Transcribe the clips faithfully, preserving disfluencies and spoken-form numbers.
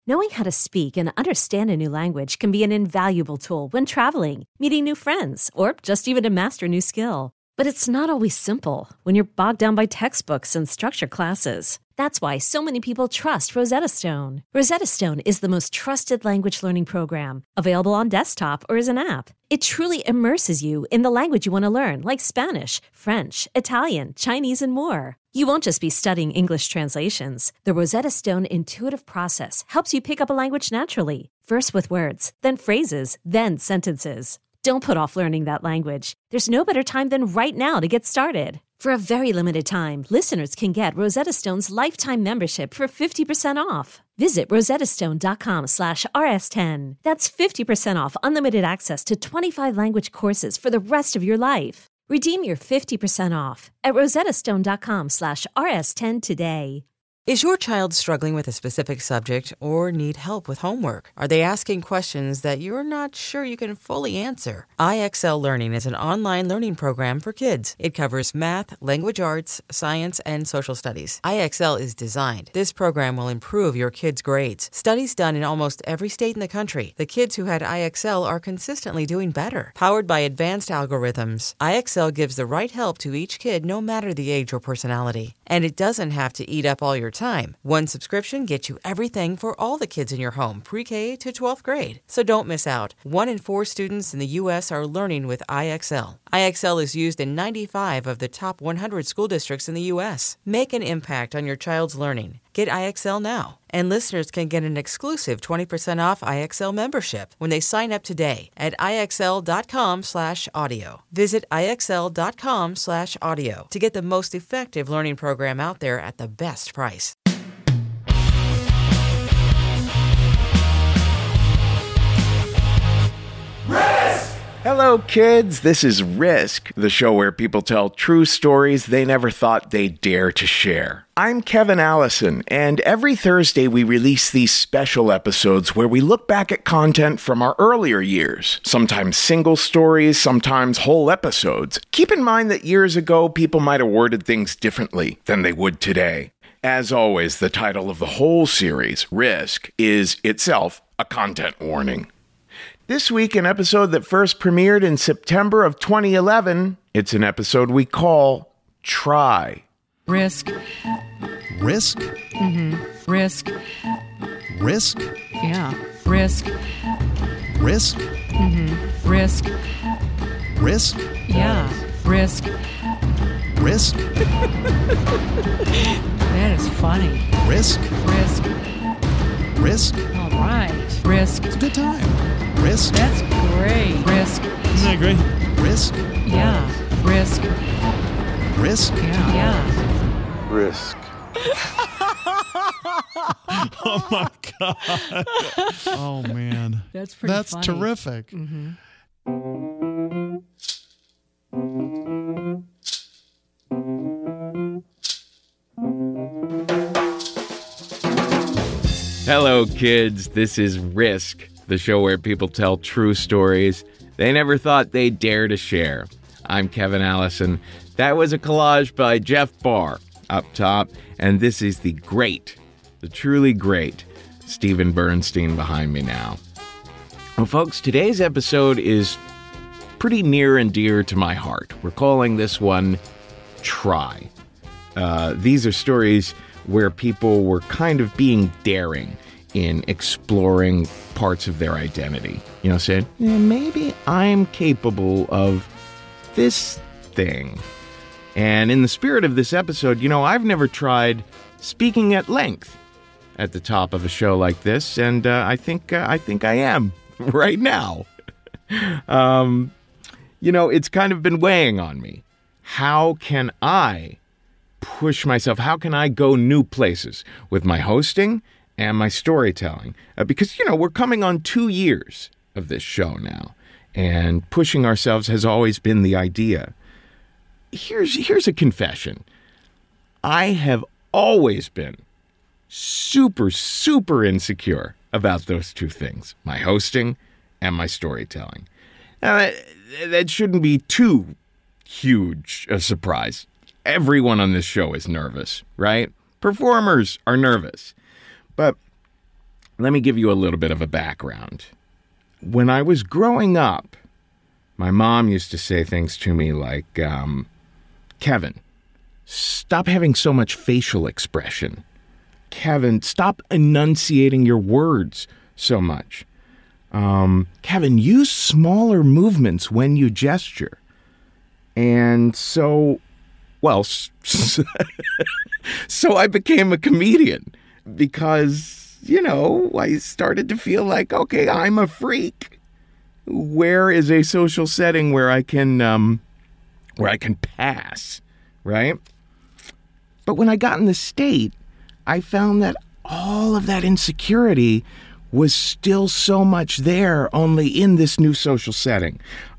Knowing how to speak and understand a new language can be an invaluable tool when traveling, meeting new friends, or just even to master a new skill. But it's not always simple when you're bogged down by textbooks and structured classes. That's why so many people trust Rosetta Stone. Rosetta Stone is the most trusted language learning program, available on desktop or as an app. It truly immerses you in the language you want to learn, like Spanish, French, Italian, Chinese, and more. You won't just be studying English translations. The Rosetta Stone intuitive process helps you pick up a language naturally, first with words, then phrases, then sentences. Don't put off learning that language. There's no better time than right now to get started. For a very limited time, listeners can get Rosetta Stone's lifetime membership for fifty percent off. Visit rosettastone.com slash rs10. That's fifty percent off unlimited access to twenty-five language courses for the rest of your life. Redeem your fifty percent off at rosettastone.com slash rs10 today. Is your child struggling with a specific subject or need help with homework? Are they asking questions that you're not sure you can fully answer? I X L Learning is an online learning program for kids. It covers math, language arts, science, and social studies. I X L is designed. This program will improve your kids' grades. Studies done in almost every state in the country. The kids who had I X L are consistently doing better. Powered by advanced algorithms, I X L gives the right help to each kid no matter the age or personality. And it doesn't have to eat up all your time. One subscription gets you everything for all the kids in your home, pre-K to twelfth grade. So don't miss out. One in four students in the U S are learning with I X L. I X L is used in ninety-five of the top one hundred school districts in the U S. Make an impact on your child's learning. Get I X L now. And listeners can get an exclusive twenty percent off I X L membership when they sign up today at IXL.com slash audio. Visit IXL.com slash audio to get the most effective learning program out there at the best price. Hello, kids. This is Risk, the show where people tell true stories they never thought they'd dare to share. I'm Kevin Allison, and every Thursday we release these special episodes where we look back at content from our earlier years, sometimes single stories, sometimes whole episodes. Keep in mind that years ago, people might have worded things differently than they would today. As always, the title of the whole series, Risk, is itself a content warning. This week, an episode that first premiered in September of twenty eleven. It's an episode we call Try. Risk. Risk? Mm-hmm. Risk. Risk? Yeah. Risk. Risk? Mm-hmm. Risk. Risk? Yeah. Risk. Risk? That is funny. Risk? Risk. Risk? All right. Risk. It's a good time. Risk? That's great. Risk. Isn't that great? Risk? Yeah. Risk. Risk? Yeah. Yeah. Risk. Oh my God. Oh man. That's pretty That's funny. terrific. Mm-hmm. Hello, kids. This is Risk, the show where people tell true stories they never thought they'd dare to share. I'm Kevin Allison. That was a collage by Jeff Barr up top, and this is the great, the truly great Stephen Bernstein behind me now. Well, folks, today's episode is pretty near and dear to my heart. We're calling this one Try. Uh, these are stories where people were kind of being daring in exploring parts of their identity. You know, saying, yeah, maybe I'm capable of this thing. And in the spirit of this episode, you know, I've never tried speaking at length at the top of a show like this, and uh, I think uh, I think I am right now. um, you know, it's kind of been weighing on me. How can I push myself? How can I go new places with my hosting and my storytelling? Uh, because, you know, we're coming on two years of this show now, and pushing ourselves has always been the idea. Here's, here's a confession. I have always been super, super insecure about those two things, my hosting and my storytelling. Now, that, that shouldn't be too huge a surprise. Everyone on this show is nervous, right? Performers are nervous. But let me give you a little bit of a background. When I was growing up, my mom used to say things to me like, um, Kevin, stop having so much facial expression. Kevin, stop enunciating your words so much. Um, Kevin, use smaller movements when you gesture. And so, well, so I became a comedian because, you know, I started to feel like, okay, I'm a freak. Where is a social setting where I can, um, where I can pass, right? But when I got in the state, I found that all of that insecurity was still so much there, only in this new social setting.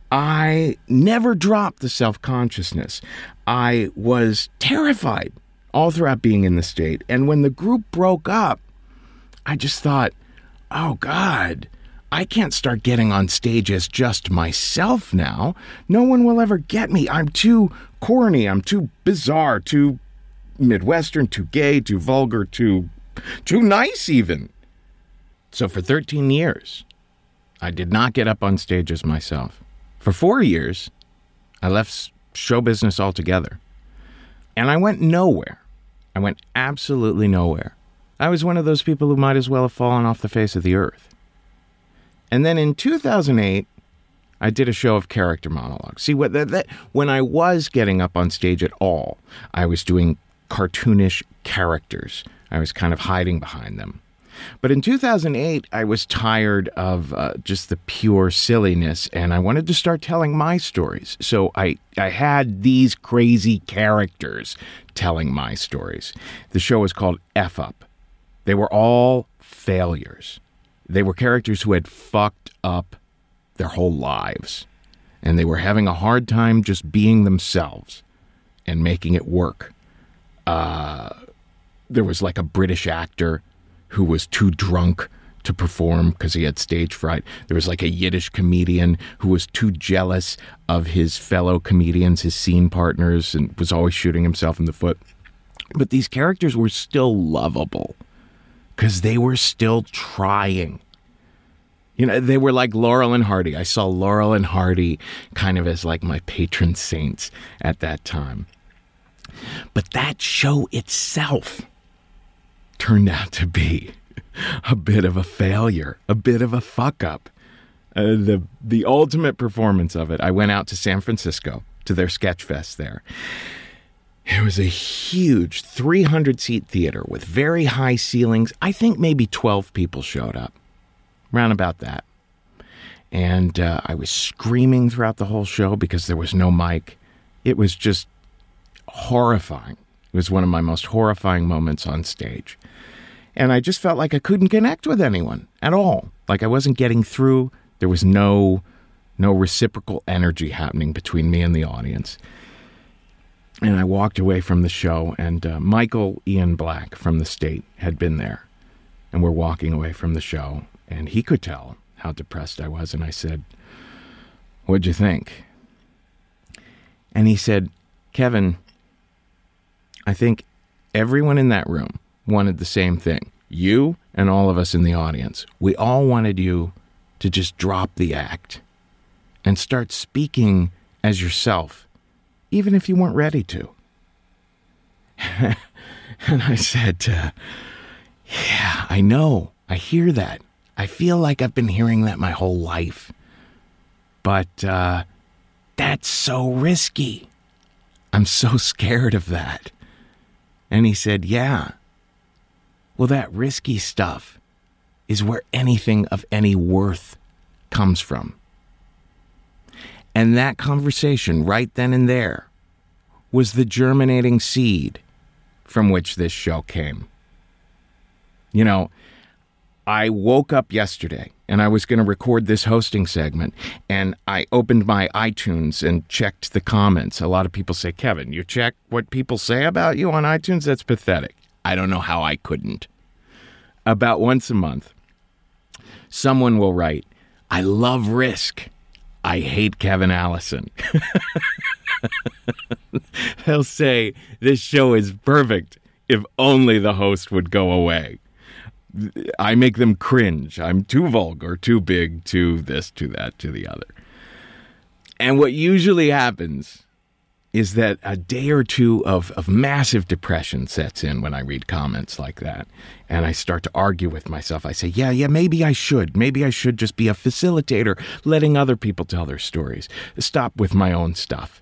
I never dropped the self-consciousness. I was terrified all throughout being in the state. And when the group broke up, I just thought, oh God, I can't start getting on stage as just myself now. No one will ever get me. I'm too corny. I'm too bizarre, too Midwestern, too gay, too vulgar, too, too nice even. So for thirteen years, I did not get up on stage as myself. For four years, I left show business altogether. And I went nowhere. I went absolutely nowhere. I was one of those people who might as well have fallen off the face of the earth. And then in two thousand eight, I did a show of character monologues. See, what that, that, when I was getting up on stage at all, I was doing cartoonish characters. I was kind of hiding behind them. But in two thousand eight, I was tired of uh, just the pure silliness, and I wanted to start telling my stories. So I, I had these crazy characters telling my stories. The show was called F Up. They were all failures. They were characters who had fucked up their whole lives, and they were having a hard time just being themselves and making it work. Uh, there was like a British actor who was too drunk to perform because he had stage fright. There was like a Yiddish comedian who was too jealous of his fellow comedians, his scene partners, and was always shooting himself in the foot. But these characters were still lovable because they were still trying. You know, they were like Laurel and Hardy. I saw Laurel and Hardy kind of as like my patron saints at that time. But that show itself turned out to be a bit of a failure, a bit of a fuck up. Uh, the the ultimate performance of it, I went out to San Francisco to their sketch fest there. It was a huge three hundred seat theater with very high ceilings. I think maybe twelve people showed up, round about that. And uh, I was screaming throughout the whole show because there was no mic. It was just horrifying. It was one of my most horrifying moments on stage. And I just felt like I couldn't connect with anyone at all. Like I wasn't getting through. There was no, no reciprocal energy happening between me and the audience. And I walked away from the show, and uh, Michael Ian Black from The State had been there. And we're walking away from the show, and he could tell how depressed I was. And I said, "What'd you think?" And he said, "Kevin, I think everyone in that room wanted the same thing. You and all of us in the audience. We all wanted you to just drop the act and start speaking as yourself, even if you weren't ready to." And I said, uh, yeah, I know. I hear that. I feel like I've been hearing that my whole life. But uh, that's so risky. I'm so scared of that. And he said, yeah. Well, that risky stuff is where anything of any worth comes from. And that conversation right then and there was the germinating seed from which this show came. You know, I woke up yesterday and I was going to record this hosting segment, and I opened my iTunes and checked the comments. A lot of people say, "Kevin, you check what people say about you on iTunes? That's pathetic." I don't know how I couldn't. About once a month, someone will write, "I love Risk. I hate Kevin Allison." They'll say, "This show is perfect if only the host would go away." I make them cringe. I'm too vulgar, too big, too this, too that, to the other. And what usually happens is that a day or two of, of massive depression sets in when I read comments like that. And I start to argue with myself. I say, yeah, yeah, maybe I should. Maybe I should just be a facilitator, letting other people tell their stories. Stop with my own stuff.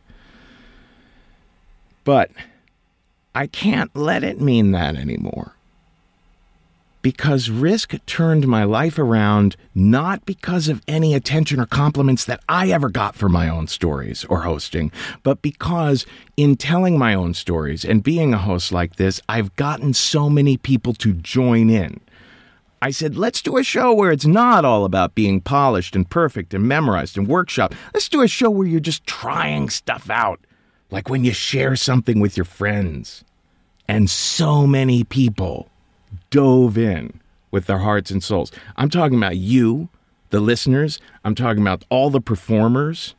But I can't let it mean that anymore. Because Risk turned my life around not because of any attention or compliments that I ever got for my own stories or hosting, but because in telling my own stories and being a host like this, I've gotten so many people to join in. I said, let's do a show where it's not all about being polished and perfect and memorized and workshop. Let's do a show where you're just trying stuff out, like when you share something with your friends. And so many people dove in with their hearts and souls. I'm talking about you, the listeners. I'm talking about all the performers.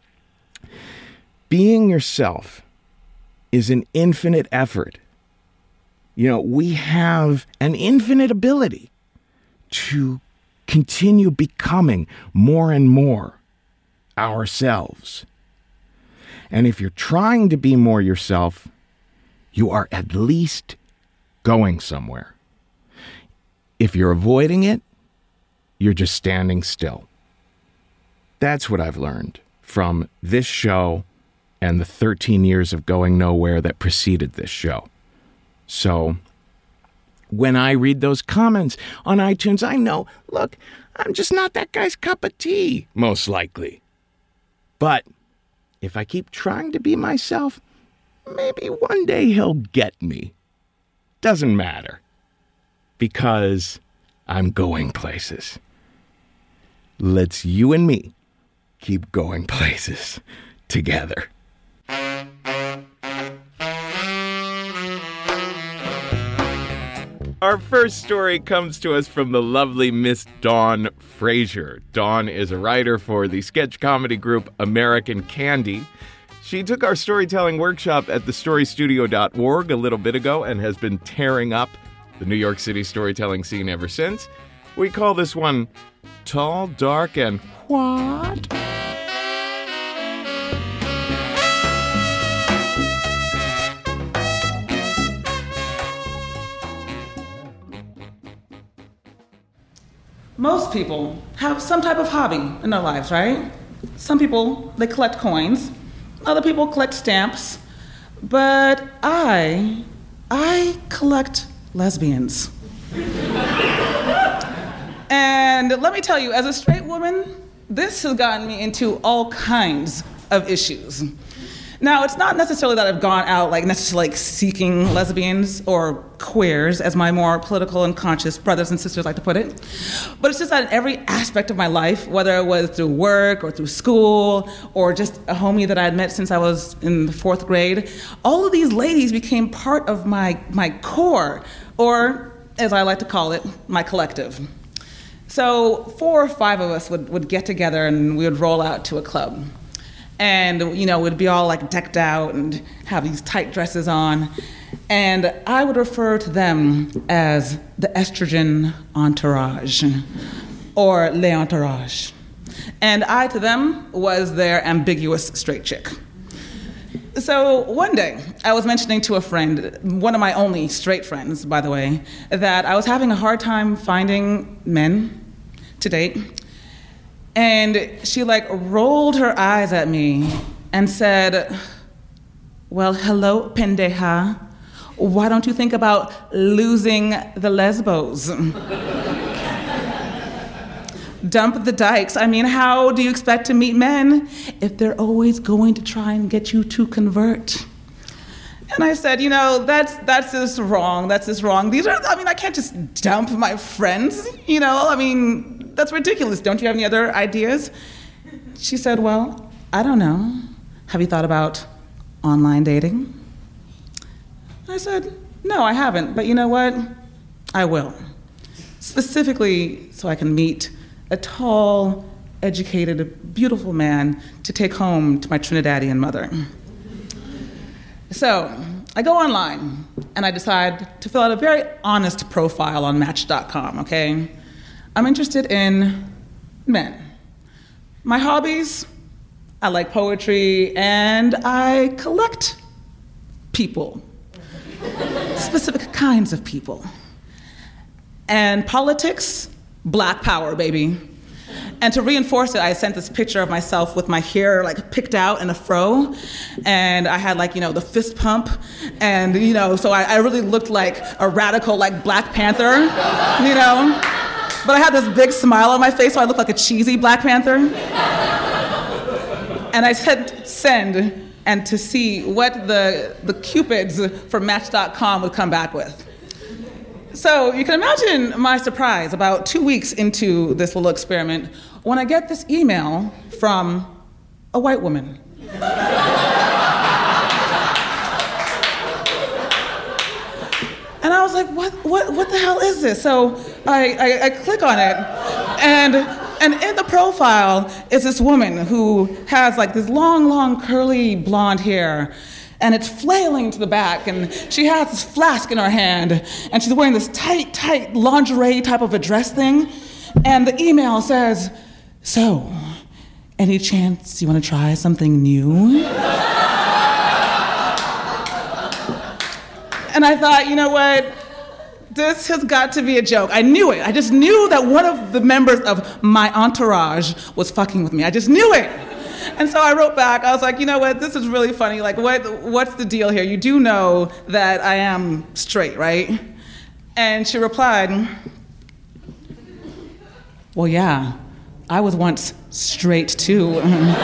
Being yourself is an infinite effort. You know, we have an infinite ability to continue becoming more and more ourselves. And if you're trying to be more yourself, you are at least going somewhere. If you're avoiding it, you're just standing still. That's what I've learned from this show and the thirteen years of going nowhere that preceded this show. So when I read those comments on iTunes, I know, look, I'm just not that guy's cup of tea, most likely. But if I keep trying to be myself, maybe one day he'll get me. Doesn't matter. Because I'm going places. Let's you and me keep going places together. Our first story comes to us from the lovely Miss Dawn Frazier. Dawn is a writer for the sketch comedy group American Candy. She took our storytelling workshop at the story studio dot org a little bit ago and has been tearing up the New York City storytelling scene ever since. We call this one Tall, Dark, and What? Most people have some type of hobby in their lives, right? Some people, they collect coins. Other people collect stamps. But I, I collect lesbians. And let me tell you, as a straight woman, this has gotten me into all kinds of issues. Now, it's not necessarily that I've gone out like necessarily like seeking lesbians or queers, as my more political and conscious brothers and sisters like to put it. But it's just that in every aspect of my life, whether it was through work or through school or just a homie that I had met since I was in the fourth grade, all of these ladies became part of my, my core, or as I like to call it, my collective. So four or five of us would, would get together and we would roll out to a club. And, you know, we'd be all like decked out and have these tight dresses on. And I would refer to them as the estrogen entourage or les entourage. And I to them was their ambiguous straight chick. So one day, I was mentioning to a friend, one of my only straight friends, by the way, that I was having a hard time finding men to date. And she like rolled her eyes at me and said, well, hello, pendeja. Why don't you think about losing the lesbos? Dump the dykes. I mean, how do you expect to meet men if they're always going to try and get you to convert? And I said, you know, that's that's just wrong. That's just wrong. These are, I mean, I can't just dump my friends, you know? I mean, that's ridiculous. Don't you have any other ideas? She said, well, I don't know. Have you thought about online dating? I said, no, I haven't. But you know what? I will. Specifically so I can meet a tall, educated, beautiful man to take home to my Trinidadian mother. So I go online and I decide to fill out a very honest profile on Match dot com, okay? I'm interested in men. My hobbies, I like poetry and I collect people, specific kinds of people. And politics, black power, baby. And to reinforce it, I sent this picture of myself with my hair like picked out in a fro, and I had like, you know, the fist pump, and you know, so I, I really looked like a radical like Black Panther, you know? But I had this big smile on my face, so I looked like a cheesy Black Panther. And I said send, and to see what the, the Cupids from Match dot com would come back with. So you can imagine my surprise about two weeks into this little experiment when I get this email from a white woman. And I was like, what, what, what the hell is this? So I, I, I click on it, and, and in the profile is this woman who has like this long, long, curly blonde hair, and it's flailing to the back, and she has this flask in her hand, and she's wearing this tight, tight lingerie type of a dress thing, and the email says, so, any chance you want to try something new? And I thought, you know what? This has got to be a joke. I knew it. I just knew that one of the members of my entourage was fucking with me. I just knew it. And so I wrote back, I was like, you know what, this is really funny. Like, what, what's the deal here? You do know that I am straight, right? And she replied, well, yeah, I was once straight too.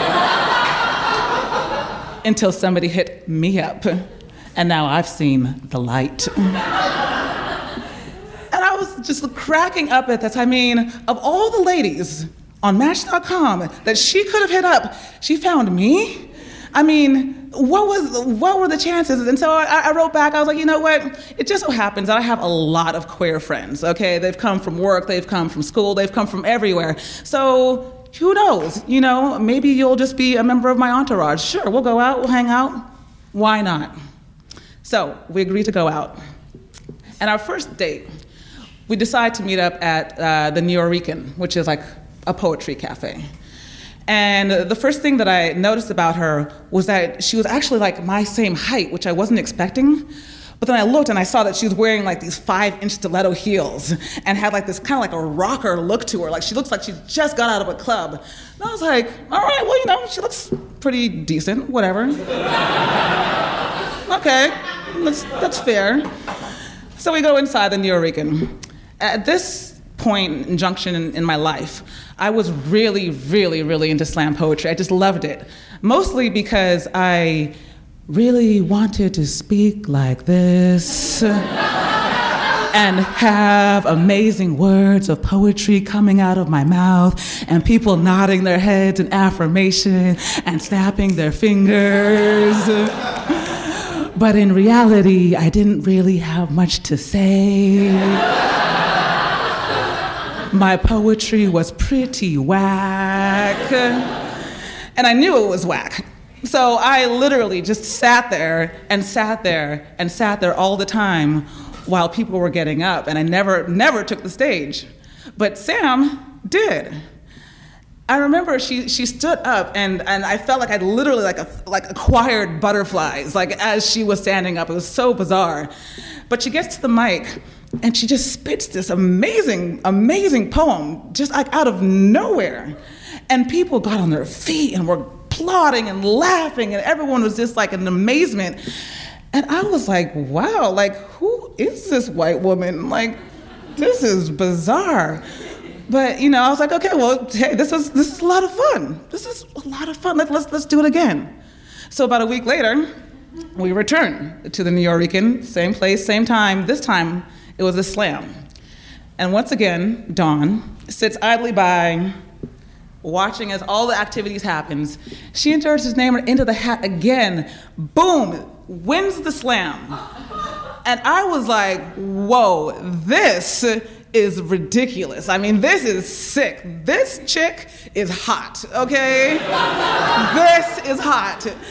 Until somebody hit me up. And now I've seen the light. And I was just cracking up at this. I mean, of all the ladies on Match dot com that she could have hit up, she found me? I mean, what was what were the chances? And so I, I wrote back, I was like, you know what? It just so happens that I have a lot of queer friends, okay? They've come from work, they've come from school, they've come from everywhere. So who knows? You know, maybe you'll just be a member of my entourage. Sure, we'll go out, we'll hang out. Why not? So we agreed to go out. And our first date, we decided to meet up at uh, the Nuyorican, which is like a poetry cafe. And the first thing that I noticed about her was that she was actually like my same height, which I wasn't expecting. But then I looked and I saw that she was wearing like these five-inch stiletto heels and had like this kind of like a rocker look to her. Like she looks like she just got out of a club. And I was like, all right, well, you know, she looks pretty decent, whatever. Okay, that's, that's fair. So we go inside the Nuyorican. At this point in junction in, in my life, I was really, really, really into slam poetry. I just loved it. Mostly because I really wanted to speak like this and have amazing words of poetry coming out of my mouth and people nodding their heads in affirmation and snapping their fingers. But in reality, I didn't really have much to say. My poetry was pretty whack. And I knew it was whack. So I literally just sat there and sat there and sat there all the time while people were getting up. And I never, never took the stage. But Sam did. I remember she she stood up and, and I felt like I literally like a, like acquired butterflies like as she was standing up. It was so bizarre. But she gets to the mic and she just spits this amazing, amazing poem just like out of nowhere. And people got on their feet and were applauding and laughing and everyone was just like in amazement. And I was like, wow, like who is this white woman? Like, this is bizarre. But you know, I was like, okay, well, hey, this is this is a lot of fun. This is a lot of fun. Let, let's let's do it again. So about a week later, we return to the Nuyorican, same place, same time. This time, it was a slam. And once again, Dawn sits idly by, watching as all the activities happens. She enters his name into the hat again. Boom, wins the slam. And I was like, whoa, this is ridiculous. I mean, this is sick. This chick is hot, okay? This is hot.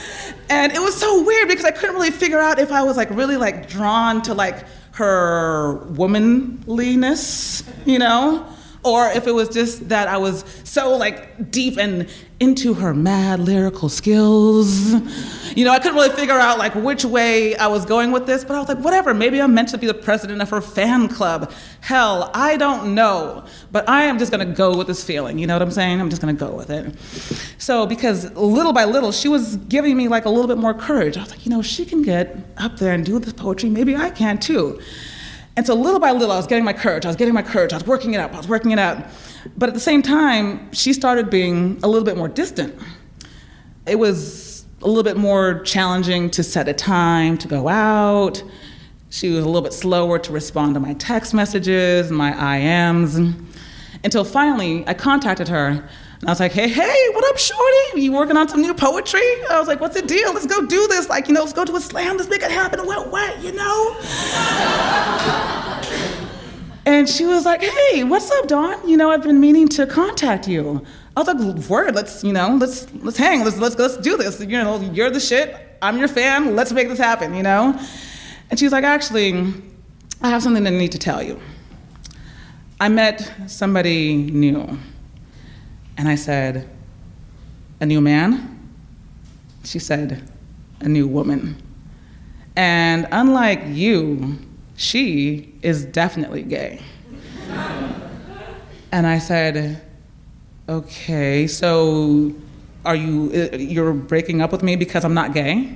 And it was so weird because I couldn't really figure out if I was like really like drawn to like her womanliness, you know, or if it was just that I was so like deep and into her mad lyrical skills. You know, I couldn't really figure out like which way I was going with this, but I was like, whatever, maybe I'm meant to be the president of her fan club. Hell, I don't know, but I am just gonna go with this feeling, you know what I'm saying? I'm just gonna go with it. So, because little by little, she was giving me like a little bit more courage. I was like, you know, she can get up there and do this poetry, maybe I can too. And so little by little, I was getting my courage, I was getting my courage, I was working it up, I was working it out. But at the same time, she started being a little bit more distant. It was a little bit more challenging to set a time to go out. She was a little bit slower to respond to my text messages, my I Ms. Until finally, I contacted her, and I was like, hey, hey, what up, shorty? You working on some new poetry? I was like, what's the deal? Let's go do this. Like, you know, let's go to a slam, let's make it happen. What, what, you know? And she was like, hey, what's up, Dawn? You know, I've been meaning to contact you. I was like, word, let's, you know, let's let's hang, let's let's let's do this. You know, you're the shit, I'm your fan, let's make this happen, you know? And she's like, actually, I have something that I need to tell you. I met somebody new. And I said, a new man? She said, a new woman. And unlike you, she is definitely gay. And I said, okay, so are you, you're breaking up with me because I'm not gay?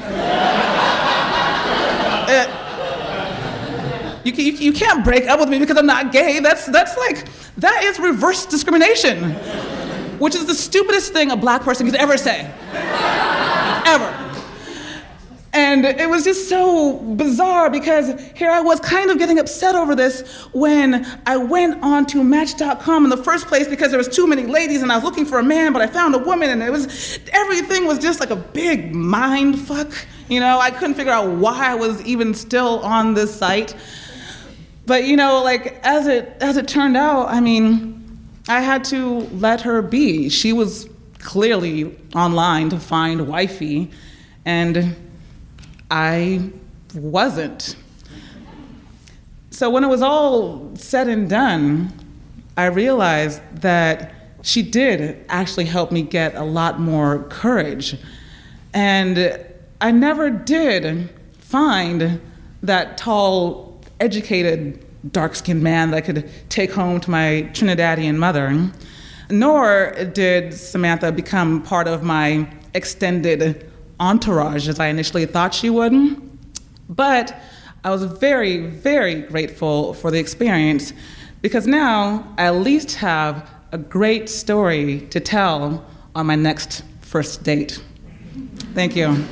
uh, you, you, you can't break up with me because I'm not gay. That's, that's like, that is reverse discrimination, which is the stupidest thing a black person could ever say, ever. And it was just so bizarre because here I was kind of getting upset over this when I went on to Match dot com in the first place because there was too many ladies and I was looking for a man, but I found a woman and it was, everything was just like a big mind fuck. You know, I couldn't figure out why I was even still on this site. But you know, like as it as it turned out, I mean, I had to let her be. She was clearly online to find wifey, and I wasn't. So when it was all said and done, I realized that she did actually help me get a lot more courage. And I never did find that tall, educated, dark-skinned man that I could take home to my Trinidadian mother, nor did Samantha become part of my extended entourage as I initially thought she would. But I was very, very grateful for the experience because now I at least have a great story to tell on my next first date. Thank you.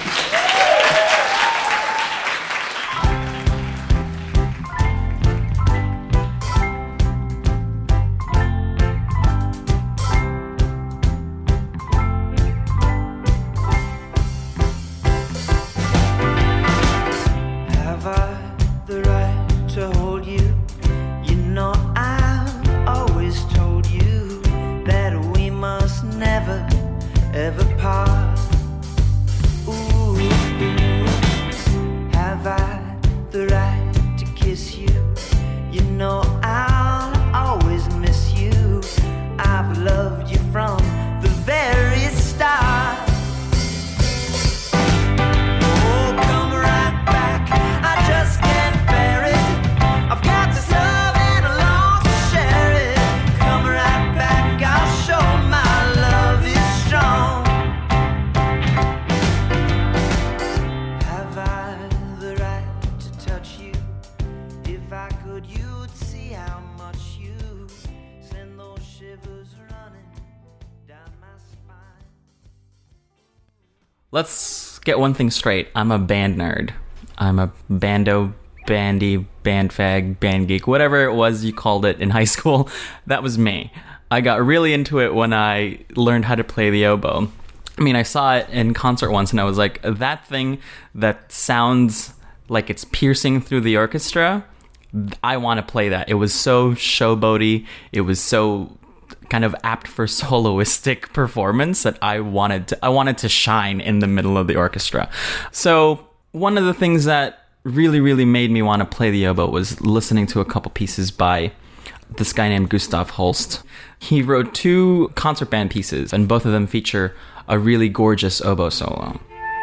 Let's get one thing straight. I'm a band nerd. I'm a bando, bandy, band fag, band geek, whatever it was you called it in high school. That was me. I got really into it when I learned how to play the oboe. I mean, I saw it in concert once and I was like, that thing that sounds like it's piercing through the orchestra, I want to play that. It was so showboaty. It was so kind of apt for soloistic performance that I wanted to I wanted to shine in the middle of the orchestra. So one of the things that really, really made me want to play the oboe was listening to a couple pieces by this guy named Gustav Holst. He wrote two concert band pieces, and both of them feature a really gorgeous oboe solo.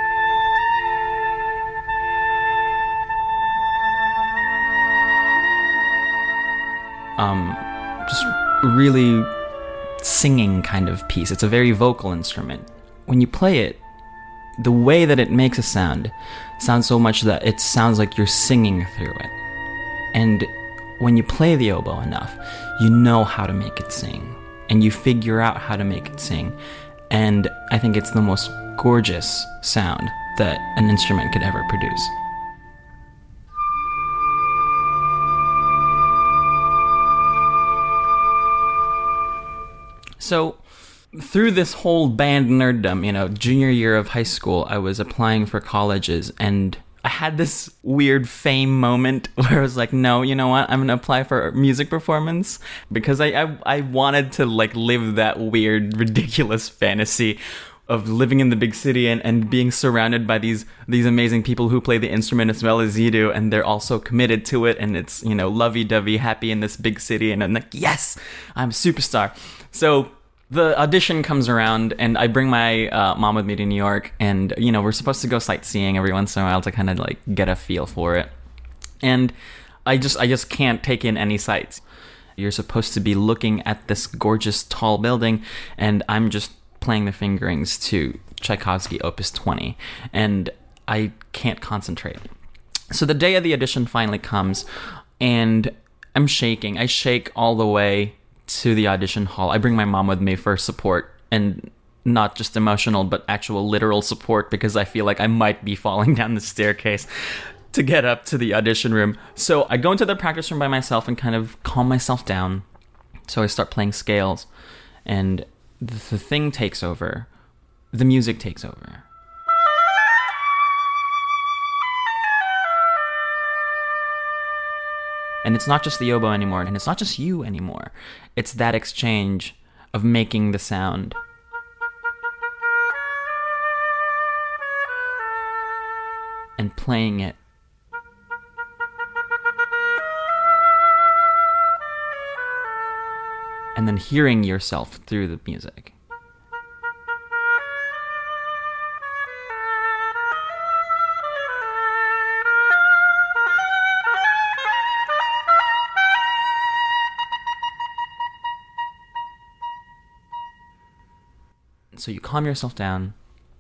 Um, just really singing kind of piece. It's a very vocal instrument. When you play it, the way that it makes a sound sounds so much that it sounds like you're singing through it. And when you play the oboe enough, you know how to make it sing. And you figure out how to make it sing. And I think it's the most gorgeous sound that an instrument could ever produce. So, through this whole band nerddom, you know, junior year of high school, I was applying for colleges, and I had this weird fame moment where I was like, no, you know what, I'm gonna apply for music performance, because I, I, I wanted to, like, live that weird, ridiculous fantasy of living in the big city and, and being surrounded by these these amazing people who play the instrument as well as you do, and they're also committed to it, and it's, you know, lovey-dovey, happy in this big city, and I'm like, yes, I'm a superstar. So the audition comes around, and I bring my uh, mom with me to New York, and, you know, we're supposed to go sightseeing every once in a while to kind of, like, get a feel for it. And I just I just can't take in any sights. You're supposed to be looking at this gorgeous, tall building, and I'm just playing the fingerings to Tchaikovsky Opus twenty, and I can't concentrate. So the day of the audition finally comes, and I'm shaking. I shake all the way to the audition hall. I bring my mom with me for support, and not just emotional, but actual literal support, because I feel like I might be falling down the staircase to get up to the audition room. So I go into the practice room by myself and kind of calm myself down. So I start playing scales, and the, the thing takes over. The music takes over. And it's not just the oboe anymore, and it's not just you anymore. It's that exchange of making the sound. And playing it. And then hearing yourself through the music. So you calm yourself down.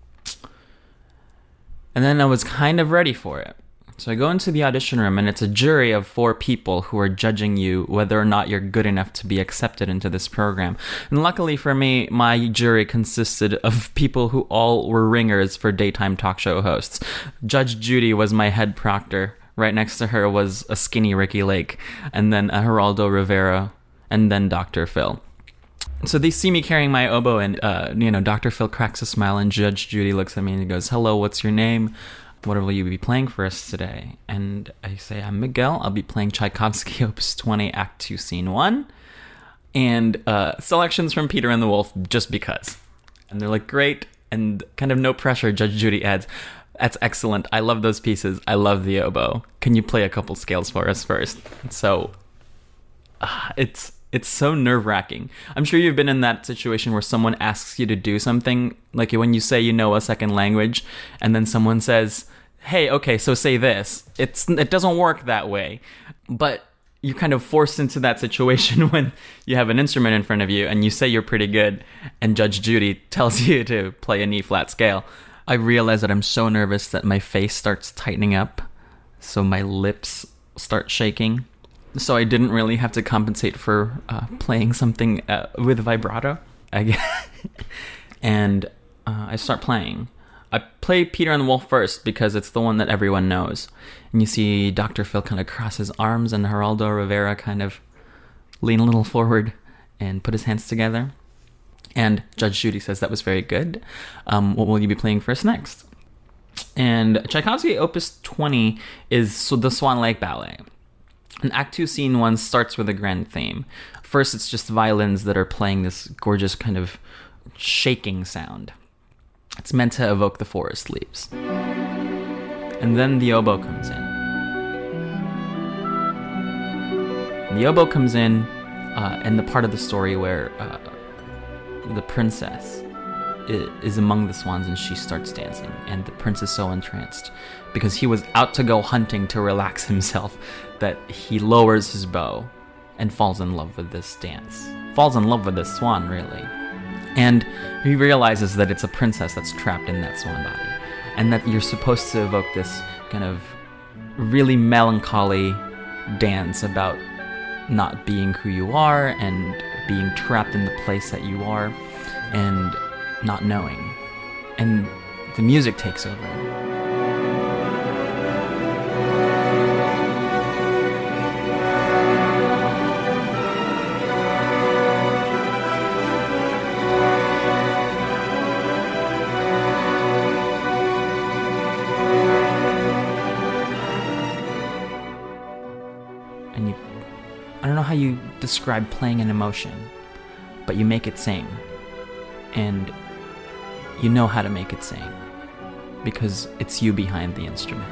And then I was kind of ready for it. So I go into the audition room, and it's a jury of four people who are judging you whether or not you're good enough to be accepted into this program. And luckily for me, my jury consisted of people who all were ringers for daytime talk show hosts. Judge Judy was my head proctor. Right next to her was a skinny Ricky Lake, and then a Geraldo Rivera, and then Doctor Phil. So they see me carrying my oboe, and, uh, you know, Doctor Phil cracks a smile, and Judge Judy looks at me and he goes, hello, what's your name? What will you be playing for us today? And I say, I'm Miguel. I'll be playing Tchaikovsky Opus twenty, Act two, Scene one. And uh, selections from Peter and the Wolf, just because. And they're like, great. And kind of no pressure, Judge Judy adds, that's excellent. I love those pieces. I love the oboe. Can you play a couple scales for us first? So uh, it's... It's so nerve-wracking. I'm sure you've been in that situation where someone asks you to do something, like when you say you know a second language, and then someone says, hey, okay, so say this. It's It doesn't work that way. But you're kind of forced into that situation when you have an instrument in front of you, and you say you're pretty good, and Judge Judy tells you to play an E-flat scale. I realize that I'm so nervous that my face starts tightening up, so my lips start shaking. So I didn't really have to compensate for uh, playing something uh, with vibrato. I and uh, I start playing. I play Peter and the Wolf first because it's the one that everyone knows. And you see Doctor Phil kind of cross his arms, and Geraldo Rivera kind of lean a little forward and put his hands together. And Judge Judy says, that was very good. Um, what will you be playing for us next? And Tchaikovsky Opus twenty is so the Swan Lake Ballet. And Act two, Scene one starts with a grand theme. First, it's just violins that are playing this gorgeous kind of shaking sound. It's meant to evoke the forest leaves. And then the oboe comes in. And the oboe comes in uh, in the part of the story where uh, the princess is among the swans and she starts dancing. And the prince is so entranced because he was out to go hunting to relax himself that he lowers his bow and falls in love with this dance. Falls in love with this swan, really. And he realizes that it's a princess that's trapped in that swan body. And that you're supposed to evoke this kind of really melancholy dance about not being who you are and being trapped in the place that you are and not knowing. And the music takes over. How you describe playing an emotion, but you make it sing, and you know how to make it sing because it's you behind the instrument.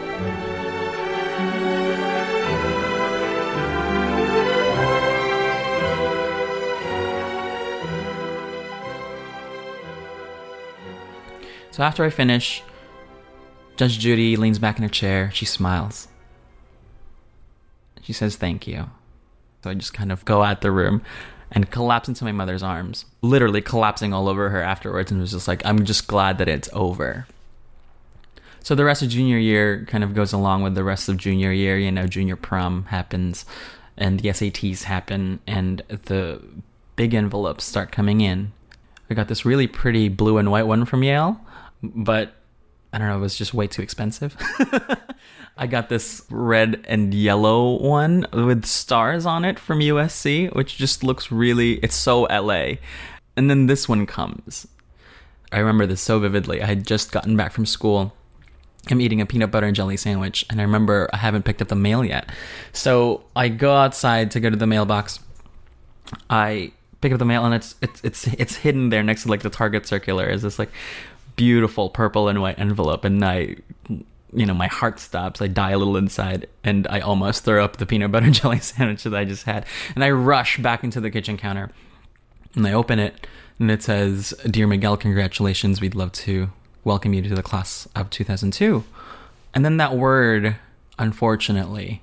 So after I finish, Judge Judy leans back in her chair, she smiles. She says thank you. So I just kind of go out the room and collapse into my mother's arms, literally collapsing all over her afterwards, and was just like, I'm just glad that it's over. So the rest of junior year kind of goes along with the rest of junior year. You know, junior prom happens and the S A Ts happen and the big envelopes start coming in. I got this really pretty blue and white one from Yale, but I don't know, it was just way too expensive. I got this red and yellow one with stars on it from U S C, which just looks really, it's so L A. And then this one comes. I remember this so vividly. I had just gotten back from school. I'm eating a peanut butter and jelly sandwich, and I remember I haven't picked up the mail yet. So I go outside to go to the mailbox. I pick up the mail, and it's it's it's it's hidden there next to like the Target circular. Is this like beautiful purple and white envelope, and I, you know, my heart stops. I die a little inside, and I almost throw up the peanut butter and jelly sandwich that I just had. And I rush back into the kitchen counter, and I open it, and it says, "Dear Miguel, congratulations. We'd love to welcome you to the class of two thousand two." And then that word, unfortunately,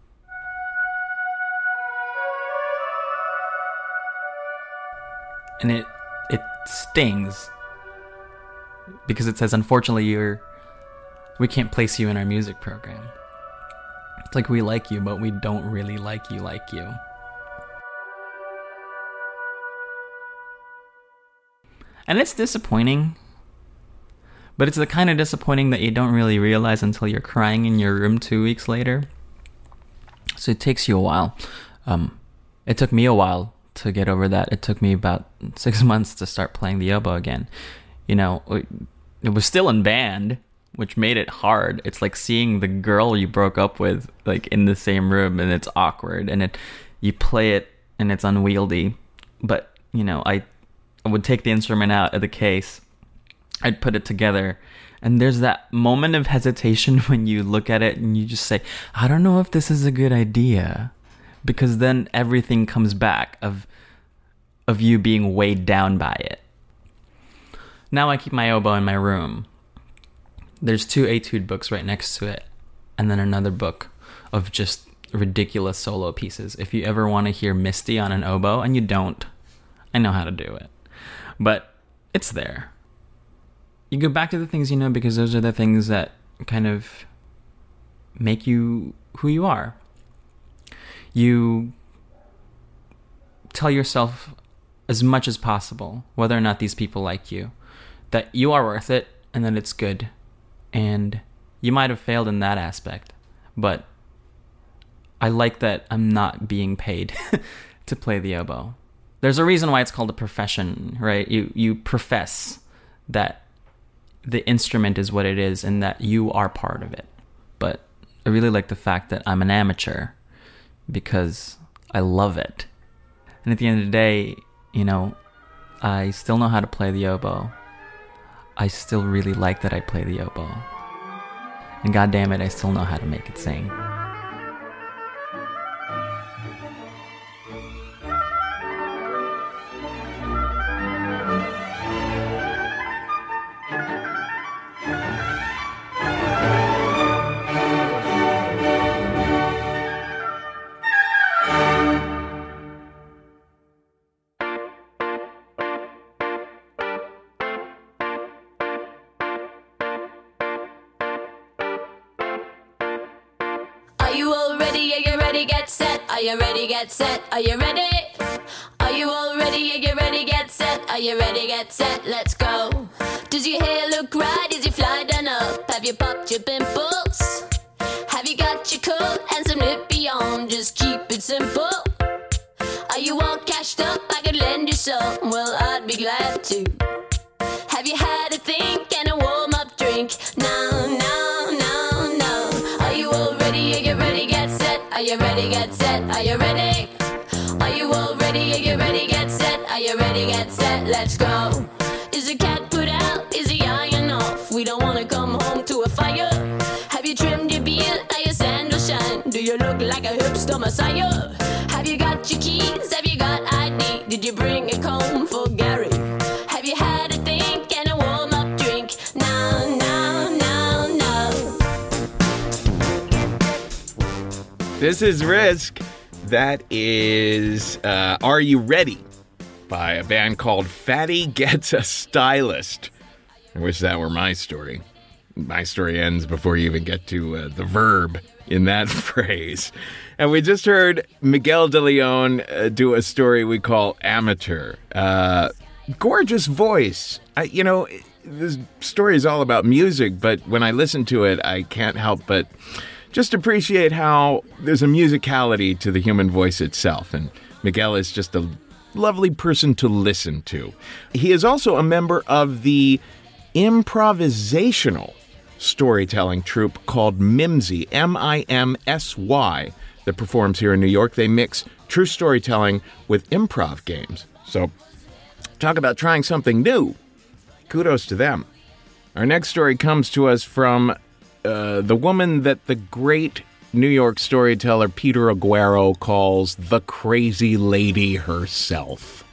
and it it stings. Because it says, unfortunately, you're, we can't place you in our music program. It's like we like you, but we don't really like you like you. And it's disappointing. But it's the kind of disappointing that you don't really realize until you're crying in your room two weeks later. So it takes you a while. Um, it took me a while to get over that. It took me about six months to start playing the oboe again. You know, it was still in band, which made it hard. It's like seeing the girl you broke up with, like, in the same room, and it's awkward, and it, you play it, and it's unwieldy. But, you know, I, I would take the instrument out of the case, I'd put it together, and there's that moment of hesitation when you look at it, and you just say, I don't know if this is a good idea, because then everything comes back of, of you being weighed down by it. Now I keep my oboe in my room. There's two etude books right next to it, and then another book of just ridiculous solo pieces. If you ever want to hear Misty on an oboe, and you don't, I know how to do it. But it's there. You go back to the things you know because those are the things that kind of make you who you are. You tell yourself as much as possible, whether or not these people like you, that you are worth it and that it's good. And you might have failed in that aspect, but I like that I'm not being paid to play the oboe. There's a reason why it's called a profession, right? You you profess that the instrument is what it is and that you are part of it. But I really like the fact that I'm an amateur, because I love it. And at the end of the day, you know, I still know how to play the oboe. I still really like that I play the oboe. And God damn it, I still know how to make it sing. Are you all ready? Are you ready? Get set. Are you ready? Get set. Are you ready? Are you all ready? Are you ready? Get set. Are you ready? Get set. Let's go. Does your hair look right? Is your fly done up? Have you popped your pimples? Have you got your coat and some nippy on? Just keep it simple. Are you all cashed up? I could lend you some. Well, I'd be glad to. Have you had a think and a warm-up drink? No, no, no, no. Are you all ready? Are you ready? Get set. Are you ready? Get set. Are you ready? Are you all ready? Are you ready? Get set. Are you ready? Get set. Let's go. Is the cat put out? Is the iron off? We don't wanna come home to a fire. Have you trimmed your beard? Are your sandals shine? Do you look like a hipster messiah? Have you got your keys? Have you got I D? Did you bring a comb for Gary? Have you had a think and a warm-up drink? No, no, no, no. This is Risk. That is uh, Are You Ready? By a band called Fatty Gets a Stylist. I wish that were my story. My story ends before you even get to uh, the verb in that phrase. And we just heard Miguel de Leon uh, do a story we call Amateur. Uh, gorgeous voice. I, you know, this story is all about music, but when I listen to it, I can't help but just appreciate how there's a musicality to the human voice itself. And Miguel is just a lovely person to listen to. He is also a member of the improvisational storytelling troupe called Mimsy, M I M S Y, that performs here in New York. They mix true storytelling with improv games. So talk about trying something new. Kudos to them. Our next story comes to us from uh, the woman that the great New York storyteller Peter Aguero calls the crazy lady herself.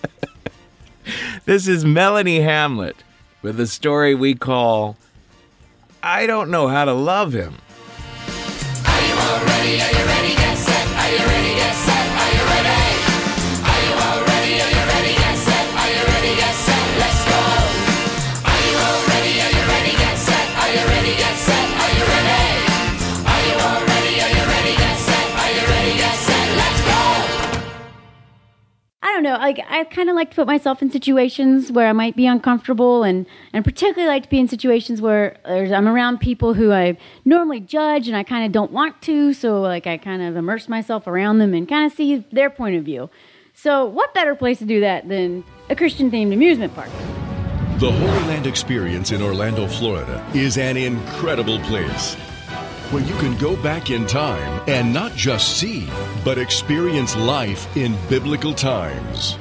This is Melanie Hamlet with a story we call I Don't Know How to Love Him. Are you all ready? Are you ready? Get set. Are you ready? Get set. Are you ready? Are you all ready? Are you ready? Get set. Are you ready? Get set. Let's go. Are you all ready? Are you ready? Get set. Are you ready? Get set. Are you ready? Are you all ready? Are you ready? Get set. Are you ready? Get set. Let's go. I don't know. Like I kind of like to put myself in situations where I might be uncomfortable, and and particularly like to be in situations where there's, I'm around people who I normally judge, and I kind of don't want to. So like I kind of immerse myself around them and kind of see their point of view. So what better place to do that than a Christian-themed amusement park? The Holy Land Experience in Orlando, Florida is an incredible place where you can go back in time and not just see, but experience life in biblical times.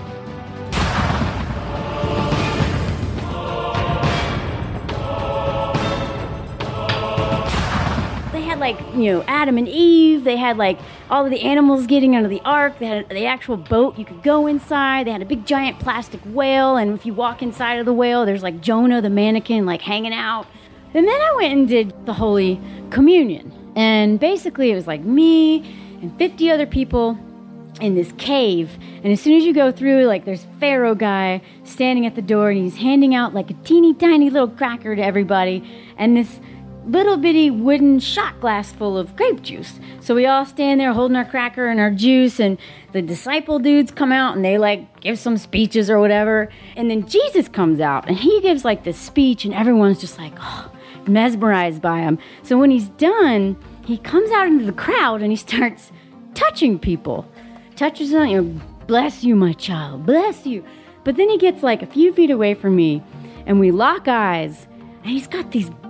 They had like, you know, Adam and Eve. They had like all of the animals getting under the ark. They had the actual boat you could go inside. They had a big giant plastic whale, and if you walk inside of the whale, there's like Jonah the mannequin like hanging out. And then I went and did the Holy Communion. And basically it was like me and fifty other people in this cave. And as soon as you go through, like there's Pharaoh guy standing at the door, and he's handing out like a teeny tiny little cracker to everybody. And this little bitty wooden shot glass full of grape juice. So we all stand there holding our cracker and our juice, and the disciple dudes come out and they like give some speeches or whatever. And then Jesus comes out and he gives like this speech, and everyone's just like, oh, mesmerized by him. So when he's done, he comes out into the crowd and he starts touching people. Touches on, you know, bless you, my child, bless you. But then he gets like a few feet away from me, and we lock eyes, and he's got these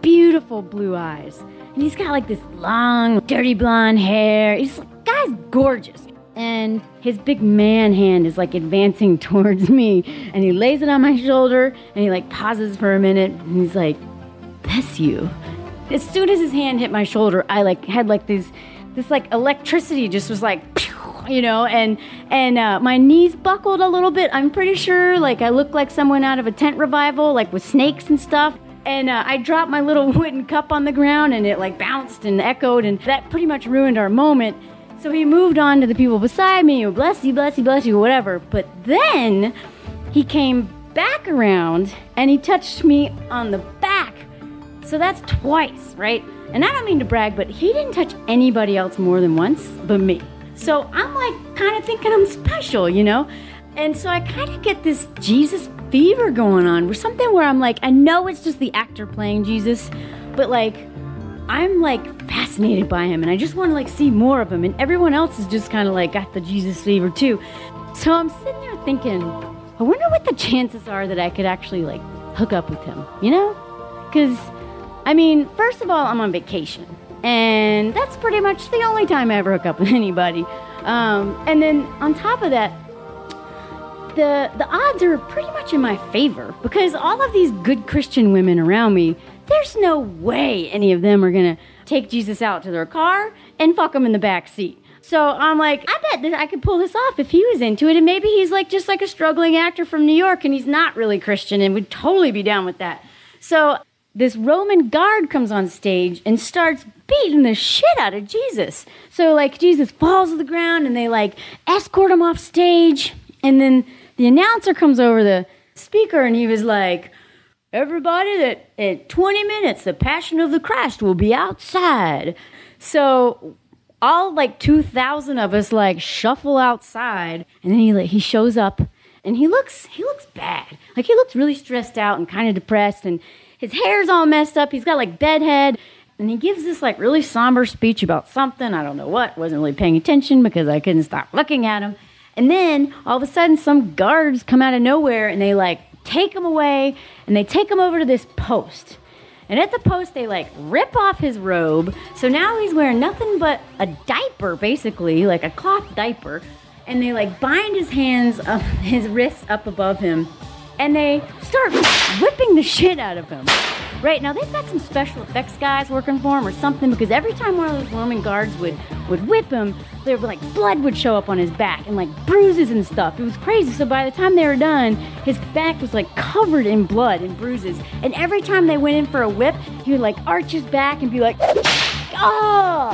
beautiful blue eyes. And he's got like this long, dirty blonde hair. He's like, guy's gorgeous. And his big man hand is like advancing towards me. And he lays it on my shoulder and he like pauses for a minute. And he's like, bless you. As soon as his hand hit my shoulder, I like had like this, this like electricity just was like, you know, and and uh, my knees buckled a little bit. I'm pretty sure like I looked like someone out of a tent revival, like with snakes and stuff. And uh, I dropped my little wooden cup on the ground and it like bounced and echoed, and that pretty much ruined our moment. So he moved on to the people beside me, oh, bless you, bless you, bless you, whatever. But then he came back around and he touched me on the back. So that's twice, right? And I don't mean to brag, but he didn't touch anybody else more than once but me. So I'm like kind of thinking I'm special, you know? And so I kind of get this Jesus fever going on, or something where I'm like, I know it's just the actor playing Jesus, but like, I'm like fascinated by him and I just want to like see more of him, and everyone else is just kind of like got the Jesus fever too. So I'm sitting there thinking, I wonder what the chances are that I could actually like hook up with him, you know? Because, I mean, first of all, I'm on vacation, and that's pretty much the only time I ever hook up with anybody. Um, and then on top of that, the the odds are pretty much in my favor, because all of these good Christian women around me, there's no way any of them are going to take Jesus out to their car and fuck him in the back seat. So I'm like, I bet that I could pull this off if he was into it, and maybe he's like just like a struggling actor from New York and he's not really Christian and would totally be down with that. So this Roman guard comes on stage and starts beating the shit out of Jesus. So like Jesus falls to the ground and they like escort him off stage, and then the announcer comes over the speaker and he was like, everybody, that at twenty minutes, the Passion of the Christ will be outside. So all like two thousand of us like shuffle outside, and then he like, he shows up and he looks he looks bad. Like he looks really stressed out and kind of depressed, and his hair's all messed up. He's got like bedhead, and he gives this like really somber speech about something. I don't know what. Wasn't really paying attention because I couldn't stop looking at him. And then all of a sudden some guards come out of nowhere and they like take him away, and they take him over to this post. And at the post, they like rip off his robe. So now he's wearing nothing but a diaper, basically, like a cloth diaper. And they like bind his hands, up, his wrists up above him, and they start whipping the shit out of him. Right, now they've got some special effects guys working for him or something, because every time one of those Roman guards would, would whip him, there would like blood would show up on his back and like bruises and stuff. It was crazy. So by the time they were done, his back was like covered in blood and bruises. And every time they went in for a whip, he would like arch his back and be like, oh,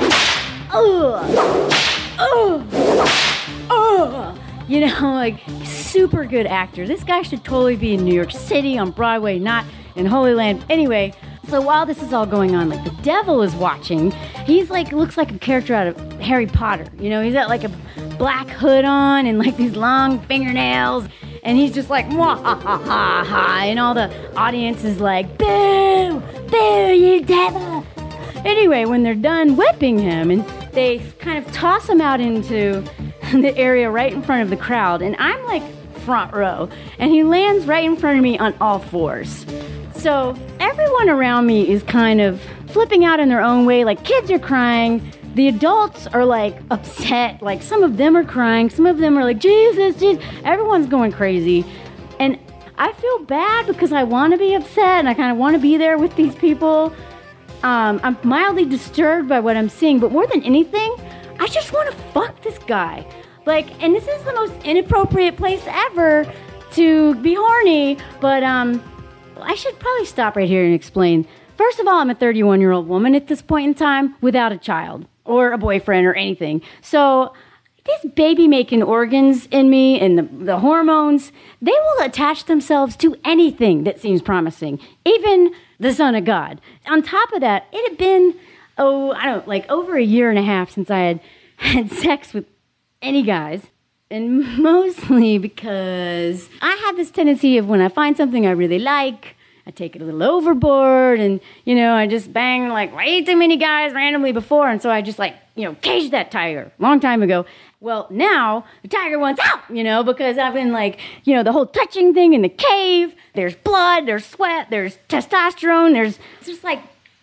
oh, oh, oh. You know, like super good actor. This guy should totally be in New York City on Broadway, not in Holy Land. Anyway, so while this is all going on, like the devil is watching. He's like, looks like a character out of Harry Potter. You know, he's got like a black hood on and like these long fingernails. And he's just like, wah ha ha ha ha. And all the audience is like, boo, boo, you devil. Anyway, when they're done whipping him, and they kind of toss him out into the area right in front of the crowd, and I'm like front row, and he lands right in front of me on all fours. So everyone around me is kind of flipping out in their own way. Like kids are crying, the adults are like upset, like some of them are crying, some of them are like, Jesus, Jesus. Everyone's going crazy. And I feel bad because I want to be upset and I kind of want to be there with these people. Um, I'm mildly disturbed by what I'm seeing, but more than anything, I just want to fuck this guy. Like, and this is the most inappropriate place ever to be horny, but um, I should probably stop right here and explain. First of all, I'm a thirty-one-year-old woman at this point in time without a child or a boyfriend or anything. So these baby-making organs in me and the, the hormones, they will attach themselves to anything that seems promising, even the Son of God. On top of that, it had been, oh, I don't know, like over a year and a half since I had had sex with any guys. And mostly because I have this tendency of when I find something I really like, I take it a little overboard, and, you know, I just bang like way too many guys randomly before, and so I just like, you know, caged that tiger a long time ago. Well, now the tiger wants out, you know, because I've been like, you know, the whole touching thing in the cave. There's blood, there's sweat, there's testosterone, there's it's just like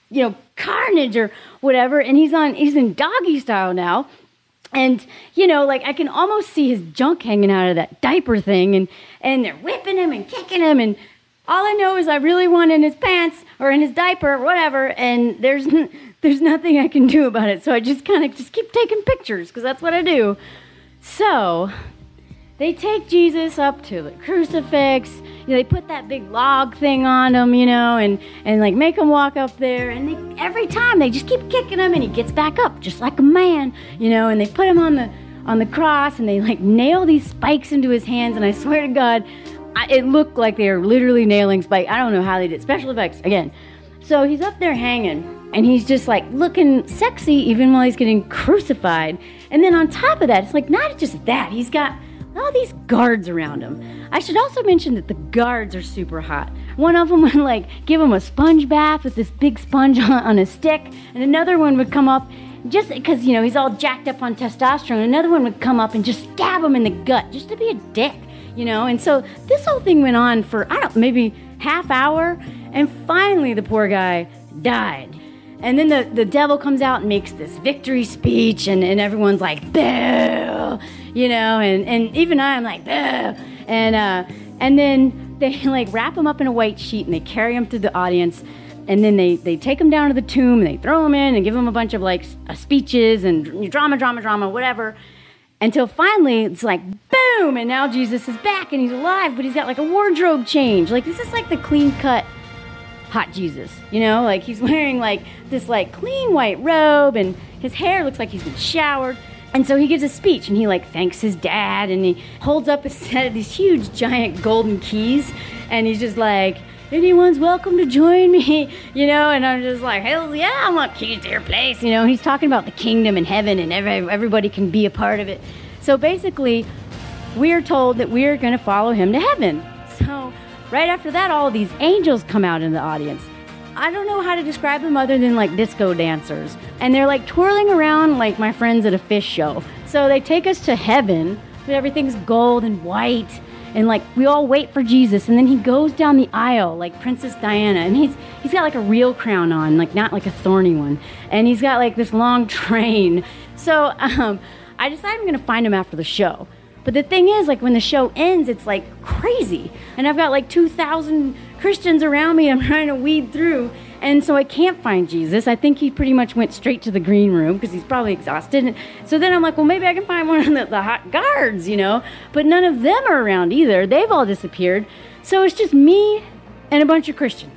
you know, carnage or whatever. And he's on, he's in doggy style now. And, you know, like I can almost see his junk hanging out of that diaper thing. And, and they're whipping him and kicking him. And all I know is I really want in his pants or in his diaper or whatever. And there's, there's nothing I can do about it. So I just kind of just keep taking pictures because that's what I do. So they take Jesus up to the crucifix. You know, they put that big log thing on him, you know, and, and like make him walk up there. And they, every time they just keep kicking him and he gets back up just like a man, you know, and they put him on the on the cross and they like nail these spikes into his hands. And I swear to God, I, it looked like they were literally nailing spikes. I don't know how they did. Special effects, again. So he's up there hanging and he's just like looking sexy even while he's getting crucified. And then on top of that, it's like not just that, he's got all these guards around him. I should also mention that the guards are super hot. One of them would like give him a sponge bath with this big sponge on, on a stick, and another one would come up just because, you know, he's all jacked up on testosterone. Another one would come up and just stab him in the gut just to be a dick, you know. And so this whole thing went on for, I don't know, maybe half hour, and finally the poor guy died. And then the, the devil comes out and makes this victory speech, and, and everyone's like, boo, you know, and, and even I'm like, boo. And, uh, and then they like wrap him up in a white sheet and they carry him through the audience, and then they, they take him down to the tomb and they throw him in and give him a bunch of like uh, speeches and drama, drama, drama, whatever, until finally it's like, boom, and now Jesus is back and he's alive, but he's got like a wardrobe change. Like, this is like the clean cut hot Jesus, you know, like he's wearing like this like clean white robe and his hair looks like he's been showered. And so he gives a speech and he like thanks his dad and he holds up a set of these huge giant golden keys and he's just like, anyone's welcome to join me, you know. And I'm just like, hell yeah, I want keys to your place, you know. He's talking about the kingdom and heaven and every, everybody can be a part of it. So basically we're told that we're going to follow him to heaven. So right after that, all of these angels come out in the audience. I don't know how to describe them other than like disco dancers. And they're like twirling around like my friends at a fish show. So they take us to heaven, but everything's gold and white. And like we all wait for Jesus. And then he goes down the aisle like Princess Diana. And he's he's got like a real crown on, like not like a thorny one. And he's got like this long train. So um, I decided I'm going to find him after the show. But the thing is, like, when the show ends, it's, like, crazy. And I've got, like, two thousand Christians around me I'm trying to weed through. And so I can't find Jesus. I think he pretty much went straight to the green room because he's probably exhausted. And so then I'm like, well, maybe I can find one of the, the hot guards, you know. But none of them are around either. They've all disappeared. So it's just me and a bunch of Christians.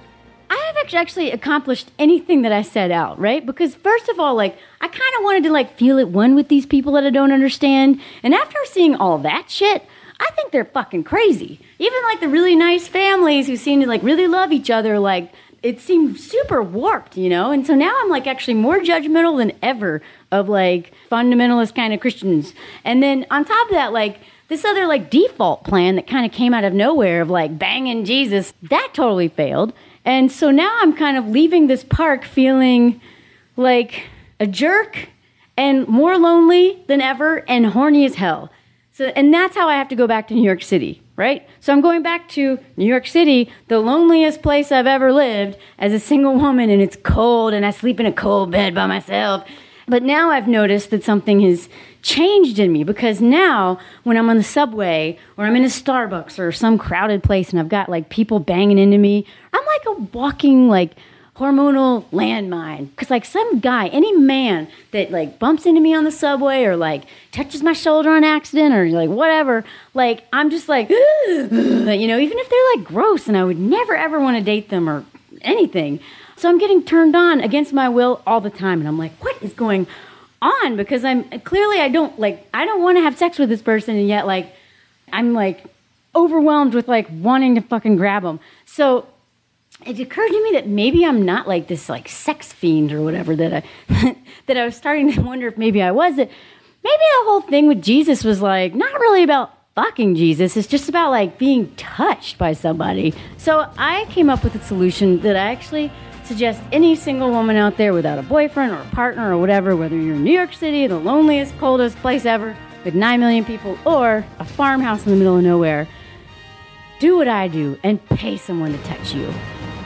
I haven't actually accomplished anything that I set out, right? Because first of all, like, I kind of wanted to, like, feel at one with these people that I don't understand. And after seeing all that shit, I think they're fucking crazy. Even, like, the really nice families who seem to, like, really love each other, like, it seemed super warped, you know? And so now I'm, like, actually more judgmental than ever of, like, fundamentalist kind of Christians. And then on top of that, like, this other, like, default plan that kind of came out of nowhere of, like, banging Jesus, that totally failed. And so now I'm kind of leaving this park feeling like a jerk and more lonely than ever and horny as hell. So, and that's how I have to go back to New York City, right? So I'm going back to New York City, the loneliest place I've ever lived as a single woman, and it's cold and I sleep in a cold bed by myself. But now I've noticed that something has changed in me, because now when I'm on the subway or I'm in a Starbucks or some crowded place and I've got like people banging into me, I'm like a walking like hormonal landmine. Because like some guy, any man that like bumps into me on the subway or like touches my shoulder on accident or like whatever, like I'm just like, you know, even if they're like gross and I would never ever want to date them or anything. So I'm getting turned on against my will all the time. And I'm like, what is going on? Because I'm clearly I don't like, I don't want to have sex with this person. And yet like, I'm like overwhelmed with like wanting to fucking grab them. So it occurred to me that maybe I'm not like this like sex fiend or whatever that I, that I was starting to wonder if maybe I was it. Maybe the whole thing with Jesus was like, not really about fucking Jesus. It's just about like being touched by somebody. So I came up with a solution that I actually suggest any single woman out there without a boyfriend or a partner or whatever, whether you're in New York City, the loneliest, coldest place ever with nine million people, or a farmhouse in the middle of nowhere, do what I do and pay someone to touch you.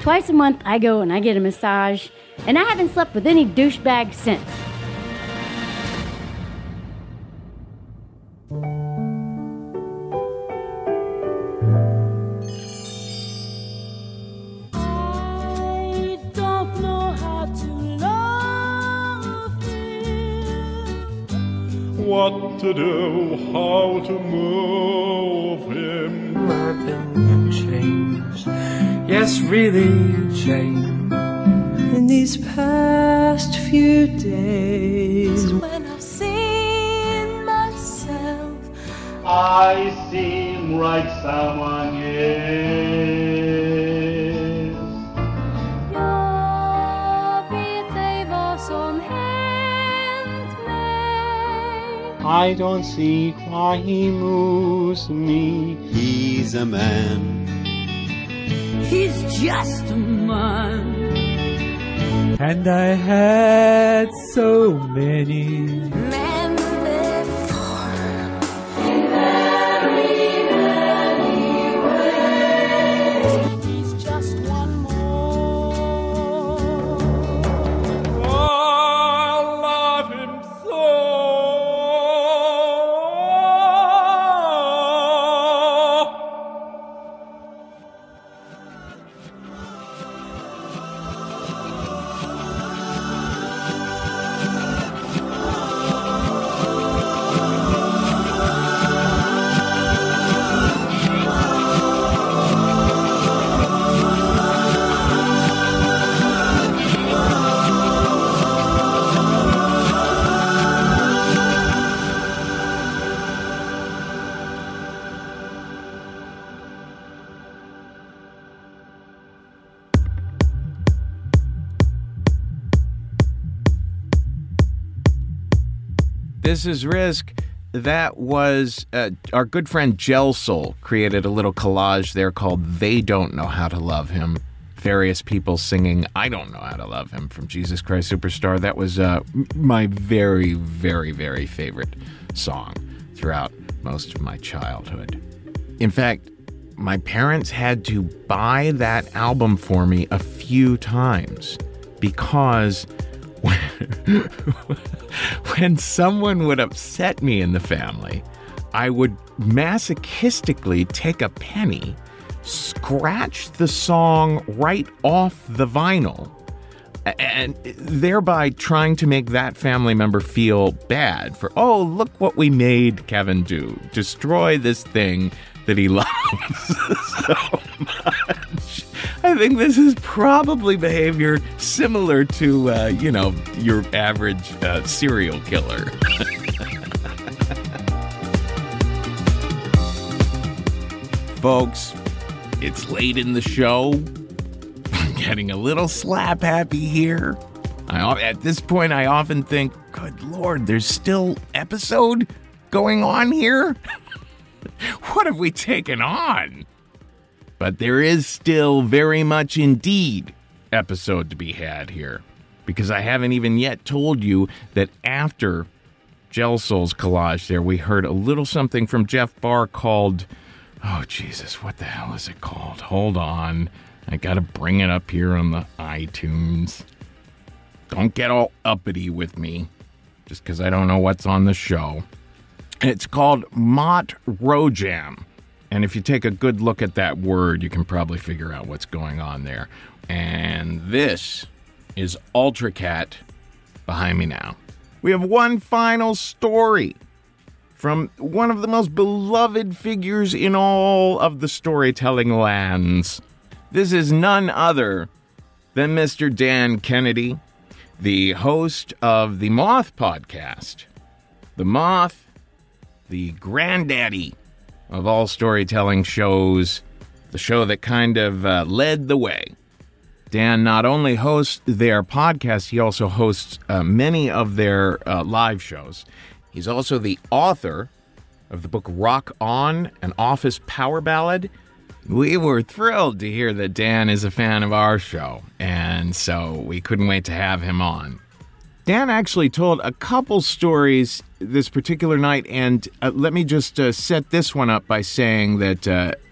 Twice a month, I go and I get a massage, and I haven't slept with any douchebag since. I don't know how to love him. What to do, how to move him. I've been changed, yes, really changed. In these past few days, When I've seen myself, I seem like someone else. jag vet ej vad som hänt mig. I don't see why he moves me. He's a man. He's just a man. And I had so many. Men before. He's just one more. I love him so. This is Risk. That was uh, our good friend Gelsoul created a little collage there called They Don't Know How to Love Him. Various people singing I Don't Know How to Love Him from Jesus Christ Superstar. That was uh, my very, very, very favorite song throughout most of my childhood. In fact, my parents had to buy that album for me a few times because when, when someone would upset me in the family, I would masochistically take a penny, scratch the song right off the vinyl, and thereby trying to make that family member feel bad for, oh, look what we made Kevin do. Destroy this thing that he loves so much. I think this is probably behavior similar to, uh, you know, your average uh, serial killer. Folks, it's late in the show. I'm getting a little slap happy here. I, at this point, I often think, good Lord, there's still episode going on here? What have we taken on? But there is still very much indeed episode to be had here, because I haven't even yet told you that after Gelsoul's collage there, we heard a little something from Jeff Barr called, oh Jesus, what the hell is it called? Hold on, I gotta bring it up here on the iTunes. Don't get all uppity with me, just because I don't know what's on the show. It's called Mott Rojam. And if you take a good look at that word, you can probably figure out what's going on there. And this is Ultracat behind me now. We have one final story from one of the most beloved figures in all of the storytelling lands. This is none other than Mister Dan Kennedy, the host of the Moth podcast. The Moth, the granddaddy of all storytelling shows, the show that kind of uh, led the way. Dan not only hosts their podcast, he also hosts uh, many of their uh, live shows. He's also the author of the book Rock On, an office power ballad. We were thrilled to hear that Dan is a fan of our show, and so we couldn't wait to have him on. Dan actually told a couple stories this particular night, and uh, let me just uh, set this one up by saying that uh,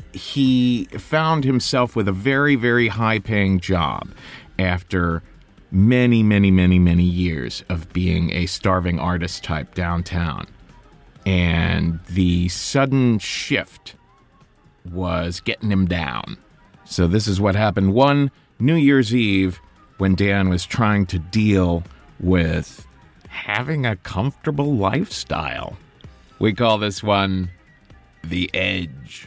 he found himself with a very, very high-paying job after many, many, many, many years of being a starving artist type downtown. And the sudden shift was getting him down. So this is what happened one New Year's Eve when Dan was trying to deal with having a comfortable lifestyle. We call this one The Edge.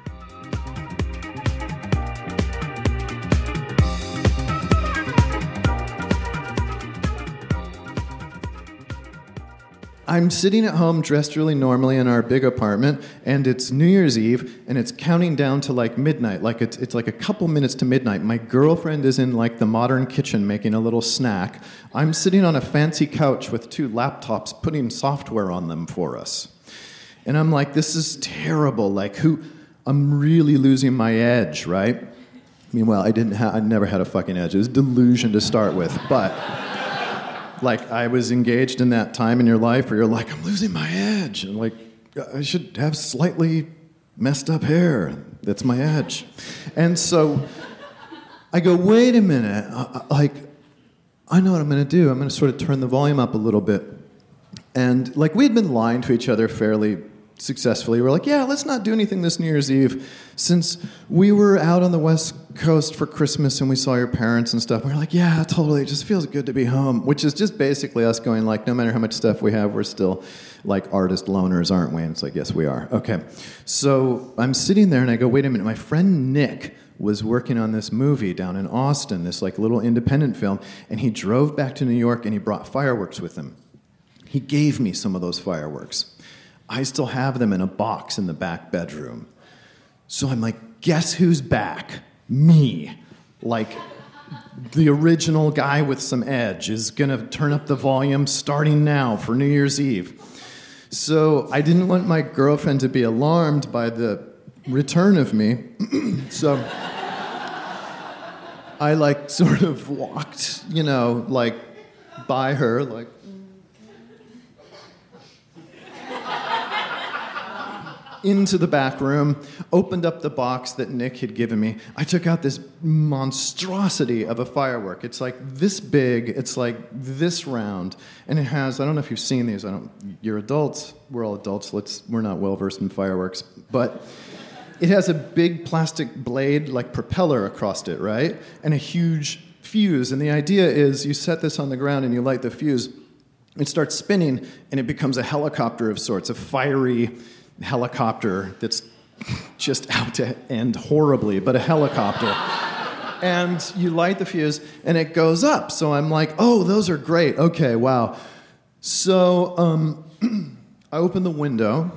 I'm sitting at home dressed really normally in our big apartment, and it's New Year's Eve, and it's counting down to like midnight. Like it's, it's like a couple minutes to midnight. My girlfriend is in like the modern kitchen making a little snack. I'm sitting on a fancy couch with two laptops putting software on them for us. And I'm like, this is terrible. Like who, I'm really losing my edge, right? Meanwhile, I didn't have, I never had a fucking edge. It was delusion to start with, but... Like, I was engaged in that time in your life where you're like, I'm losing my edge. And like, I should have slightly messed up hair. That's my edge. And so I go, wait a minute. I, I, like, I know what I'm going to do. I'm going to sort of turn the volume up a little bit. And like, we had been lying to each other fairly successfully. We're like, yeah, let's not do anything this New Year's Eve. Since we were out on the West Coast for Christmas and we saw your parents and stuff, we were like, yeah, totally, it just feels good to be home. Which is just basically us going like, no matter how much stuff we have, we're still like artist loners, aren't we? And it's like, yes, we are. Okay. So I'm sitting there and I go, wait a minute, my friend Nick was working on this movie down in Austin, this like little independent film, and he drove back to New York and he brought fireworks with him. He gave me some of those fireworks. I still have them in a box in the back bedroom. So I'm like, guess who's back? Me. Like, the original guy with some edge is going to turn up the volume starting now for New Year's Eve. So I didn't want my girlfriend to be alarmed by the return of me. So I, like, sort of walked, you know, like, by her, like, into the back room, opened up the box that Nick had given me. I took out this monstrosity of a firework. It's like this big, it's like this round, and it has, I don't know if you've seen these, I don't, you're adults, we're all adults, let's, we're not well-versed in fireworks, but it has a big plastic blade, like propeller across it, right? And a huge fuse, and the idea is you set this on the ground and you light the fuse, it starts spinning, and it becomes a helicopter of sorts, a fiery helicopter that's just out to end horribly, but a helicopter. And you light the fuse, and it goes up. So I'm like, oh, those are great. Okay, wow. So um, I open the window,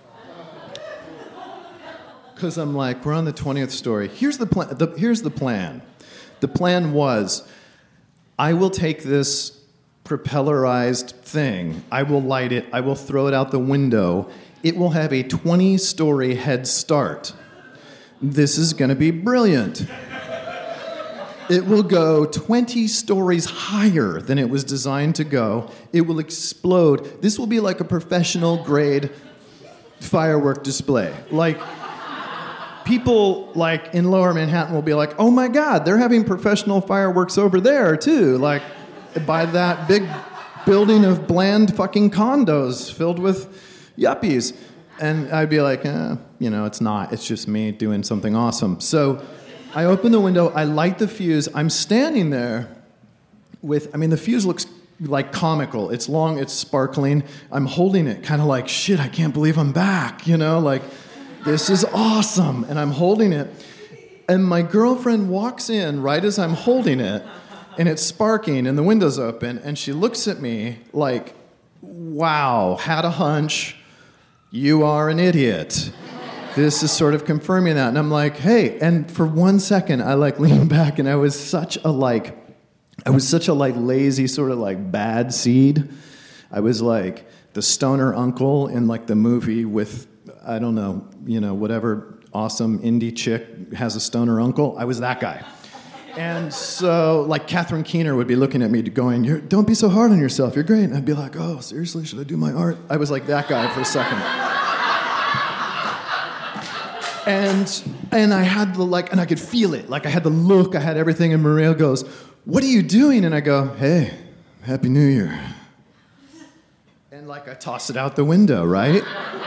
because I'm like, we're on the twentieth story. Here's the plan. The, here's the plan. The plan was, I will take this propellerized thing, I will light it, I will throw it out the window. It will have a twenty-story head start. This is going to be brilliant. It will go twenty stories higher than it was designed to go. It will explode. This will be like a professional grade firework display. Like, people like in Lower Manhattan will be like, oh my God, they're having professional fireworks over there too. Like, by that big building of bland fucking condos filled with yuppies. And I'd be like, eh, you know, it's not. It's just me doing something awesome. So I open the window, I light the fuse. I'm standing there with, I mean, the fuse looks like comical. It's long, it's sparkling. I'm holding it kind of like, shit, I can't believe I'm back, you know? Like, this is awesome. And I'm holding it. And my girlfriend walks in right as I'm holding it, and it's sparking, and the window's open, and she looks at me like, wow, had a hunch. You are an idiot. This is sort of confirming that. And I'm like, hey, and for one second, I like leaned back, and I was such a like, I was such a like lazy sort of like bad seed. I was like the stoner uncle in like the movie with, I don't know, you know, whatever awesome indie chick has a stoner uncle. I was that guy. And so, like, Catherine Keener would be looking at me going, You're, don't be so hard on yourself, you're great. And I'd be like, oh, seriously, should I do my art? I was like that guy for a second. And and I had the like, and I could feel it. Like I had the look, I had everything. And Maria goes, "What are you doing?" And I go, "Hey, Happy New Year." And like I toss it out the window, right?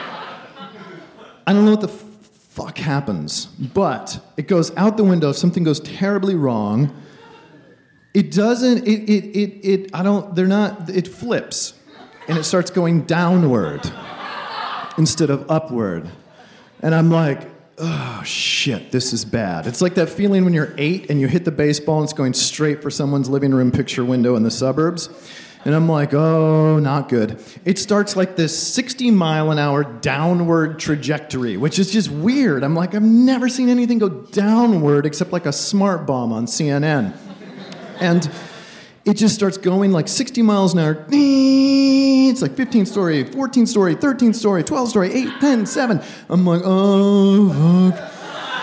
I don't know what the f- fuck happens, but it goes out the window. Something goes terribly wrong. It doesn't. It it it it. I don't. They're not. It flips, and it starts going downward instead of upward. And I'm like, oh, shit, this is bad. It's like that feeling when you're eight and you hit the baseball and it's going straight for someone's living room picture window in the suburbs. And I'm like, oh, not good. It starts like this sixty mile an hour downward trajectory, which is just weird. I'm like, I've never seen anything go downward except like a smart bomb on C N N. And it just starts going like sixty miles an hour. It's like fifteen story, fourteen story, thirteen story, twelve story, eight, ten, seven. I'm like, oh, fuck.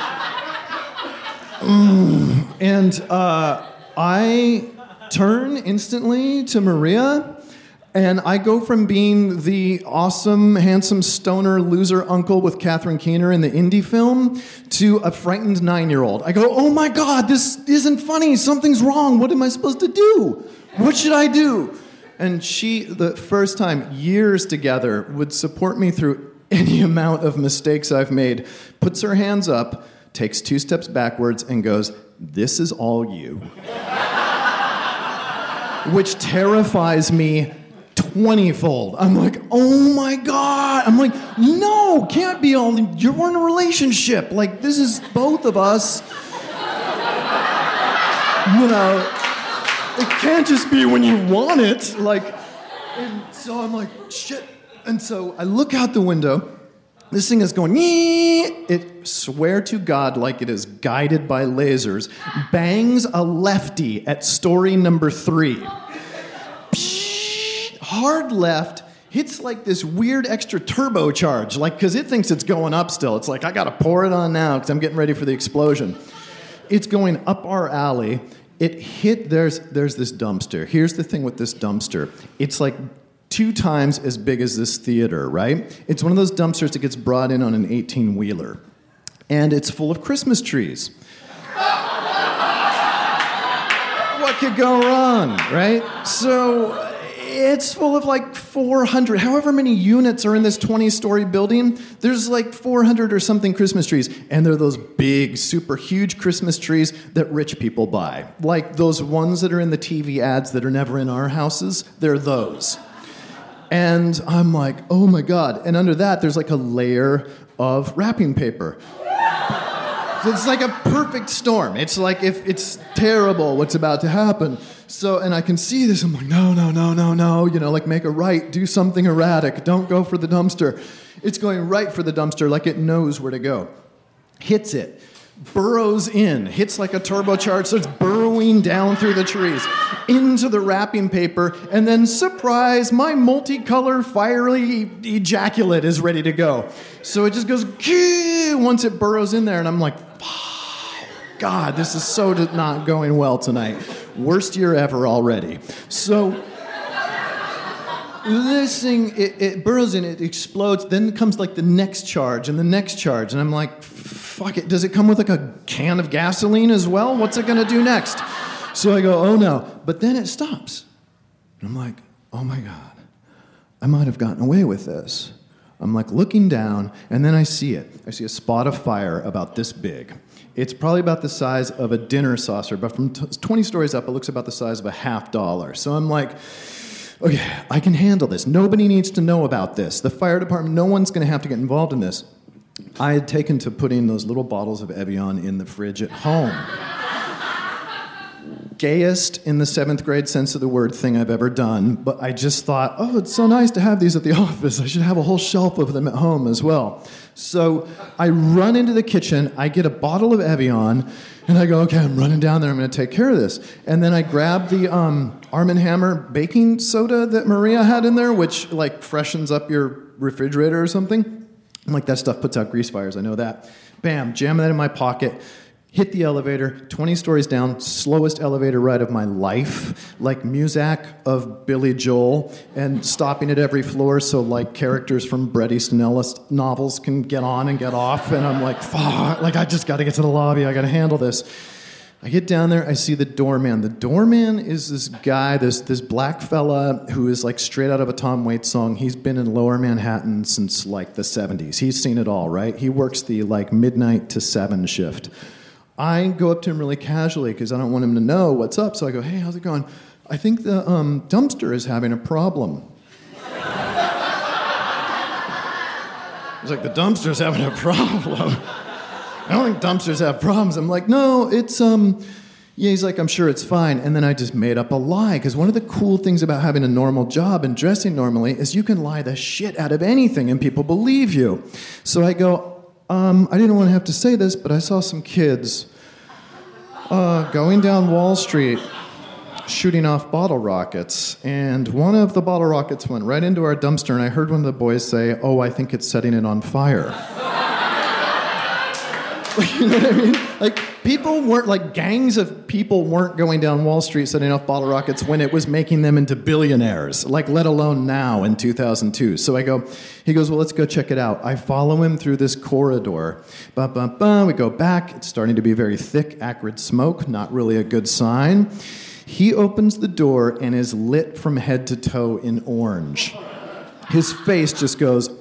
Mm. And uh, I turn instantly to Maria, and I go from being the awesome, handsome stoner loser uncle with Catherine Keener in the indie film to a frightened nine-year-old. I go, oh my God, this isn't funny. Something's wrong. What am I supposed to do? What should I do? And she, the first time, years together, would support me through any amount of mistakes I've made, puts her hands up, takes two steps backwards, and goes, "This is all you." Which terrifies me twenty-fold. I'm like, oh my God. I'm like, no, can't be all, you're in a relationship. Like, this is both of us. You know, it can't just be when you want it. Like, and so I'm like, shit. And so I look out the window. This thing is going, it, swear to God, like it is guided by lasers, bangs a lefty at story number three. Hard left, hits like this weird extra turbocharge, like, because it thinks it's going up still. It's like, I got to pour it on now because I'm getting ready for the explosion. It's going up our alley. It hit, there's there's this dumpster. Here's the thing with this dumpster. It's like two times as big as this theater, right? It's one of those dumpsters that gets brought in on an eighteen-wheeler. And it's full of Christmas trees. What could go wrong, right? So it's full of like four hundred, however many units are in this twenty-story building, there's like four hundred or something Christmas trees. And they're those big, super huge Christmas trees that rich people buy. Like those ones that are in the T V ads that are never in our houses, they're those. And I'm like, oh my God. And under that, there's like a layer of wrapping paper. So it's like a perfect storm. It's like if it's terrible what's about to happen. So, and I can see this. I'm like, no, no, no, no, no. You know, like make a right. Do something erratic. Don't go for the dumpster. It's going right for the dumpster like it knows where to go. Hits it. Burrows in, hits like a turbocharge, starts burrowing down through the trees, into the wrapping paper, and then, surprise, my multicolor fiery ejaculate is ready to go. So it just goes, once it burrows in there, and I'm like, oh, God, this is so not going well tonight. Worst year ever already. So this thing, it, it burrows in, it explodes, then comes like the next charge, and the next charge, and I'm like, fuck it, does it come with like a can of gasoline as well? What's it gonna do next? So I go, oh no. But then it stops. And I'm like, oh my God, I might have gotten away with this. I'm like looking down, and then I see it. I see a spot of fire about this big. It's probably about the size of a dinner saucer, but from t- twenty stories up, it looks about the size of a half dollar. So I'm like, okay, I can handle this. Nobody needs to know about this. The fire department, no one's gonna have to get involved in this. I had taken to putting those little bottles of Evian in the fridge at home. Gayest in the seventh grade sense of the word thing I've ever done, but I just thought, oh, it's so nice to have these at the office. I should have a whole shelf of them at home as well. So I run into the kitchen, I get a bottle of Evian, and I go, okay, I'm running down there, I'm going to take care of this. And then I grab the um, Arm and Hammer baking soda that Maria had in there, which like freshens up your refrigerator or something. I'm like, that stuff puts out grease fires, I know that. Bam, jam that in my pocket. Hit the elevator, twenty stories down, slowest elevator ride of my life, like Muzak of Billy Joel, and stopping at every floor so like characters from Bret Easton Ellis novels can get on and get off, and I'm like, fuck, like I just gotta get to the lobby, I gotta handle this. I get down there, I see the doorman. The doorman is this guy, this this black fella who is like straight out of a Tom Waits song. He's been in Lower Manhattan since like the seventies. He's seen it all, right? He works the like midnight to seven shift. I go up to him really casually because I don't want him to know what's up. So I go, hey, how's it going? I think the um, dumpster is having a problem. He's like, the dumpster's having a problem? I don't think dumpsters have problems. I'm like, no, it's, um, yeah, he's like, I'm sure it's fine. And then I just made up a lie because one of the cool things about having a normal job and dressing normally is you can lie the shit out of anything and people believe you. So I go, Um, I didn't want to have to say this, but I saw some kids uh, going down Wall Street shooting off bottle rockets, and one of the bottle rockets went right into our dumpster, and I heard one of the boys say, oh, I think it's setting it on fire. You know what I mean? Like, people weren't, like, gangs of people weren't going down Wall Street setting off bottle rockets when it was making them into billionaires, like, let alone now in two thousand two. So I go, he goes, well, let's go check it out. I follow him through this corridor. Ba, ba, ba. We go back. It's starting to be very thick, acrid smoke, not really a good sign. He opens the door and is lit from head to toe in orange. His face just goes...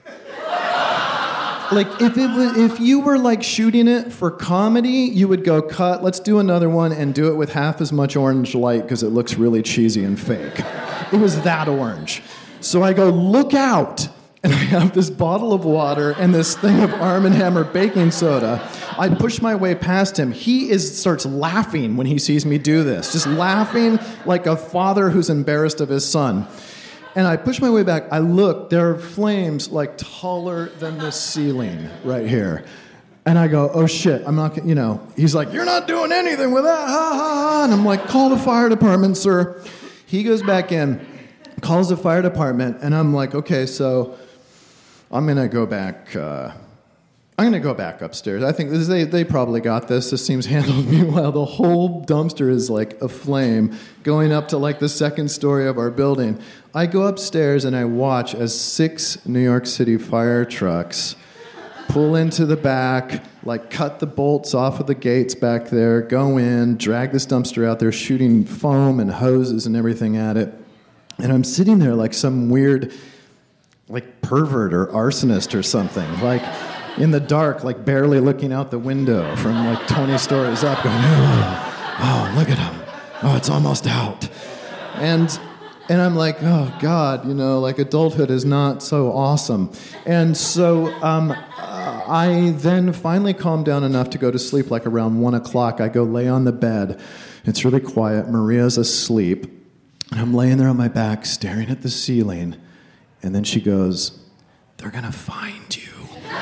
Like, if it was, if you were, like, shooting it for comedy, you would go, cut, let's do another one and do it with half as much orange light because it looks really cheesy and fake. It was that orange. So I go, look out! And I have this bottle of water and this thing of Arm and Hammer baking soda. I push my way past him. He is starts laughing when he sees me do this. Just laughing like a father who's embarrassed of his son. And I push my way back. I look. There are flames like taller than the ceiling right here. And I go, oh shit, I'm not, you know. He's like, you're not doing anything with that, ha ha ha. And I'm like, call the fire department, sir. He goes back in, calls the fire department, and I'm like, okay, so I'm gonna go back. Uh, I'm gonna go back upstairs. I think this, they they probably got this. This seems handled. Meanwhile, the whole dumpster is like aflame, going up to like the second story of our building. I go upstairs and I watch as six New York City fire trucks pull into the back, like cut the bolts off of the gates back there, go in, drag this dumpster out there, shooting foam and hoses and everything at it. And I'm sitting there like some weird, like pervert or arsonist or something, like in the dark, like barely looking out the window from like twenty stories up, going, oh, oh look at him. Oh, it's almost out. And and I'm like, oh God, you know, like adulthood is not so awesome. And so um, I then finally calmed down enough to go to sleep, like around one o'clock. I go lay on the bed. It's really quiet. Maria's asleep. And I'm laying there on my back, staring at the ceiling. And then she goes, they're going to find you.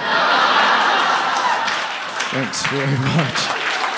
Thanks very much.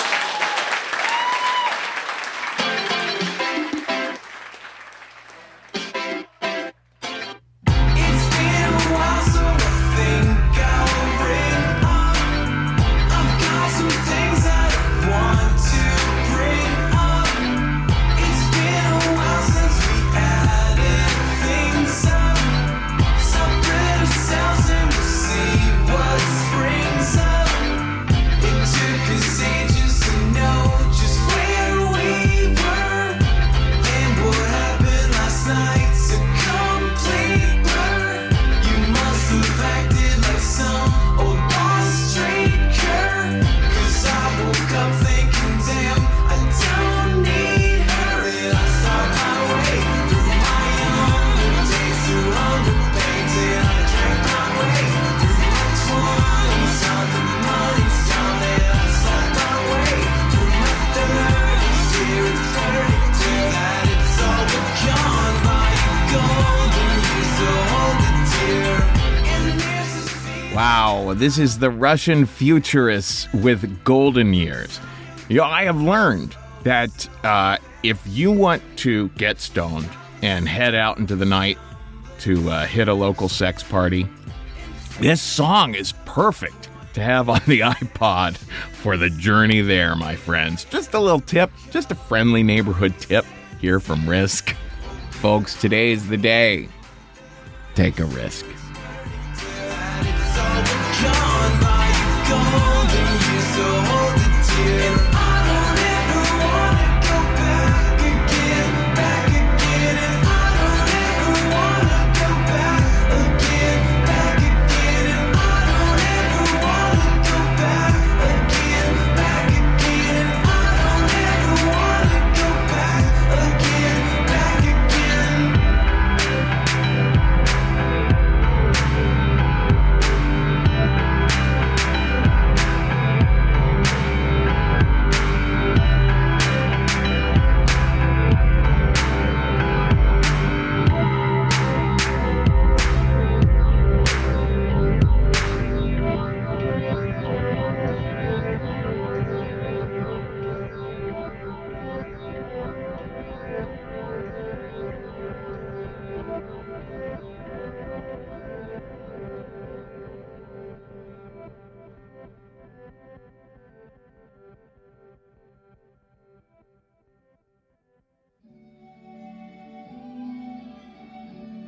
Wow, this is the Russian Futurists with Golden Years. You know, I have learned that uh, if you want to get stoned and head out into the night to uh, hit a local sex party, this song is perfect to to have on the iPod for the journey there, my friends. Just a little tip, just a friendly neighborhood tip here from Risk. Folks, today is the day. Take a risk.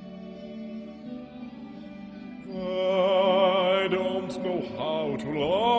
I don't know how to lie.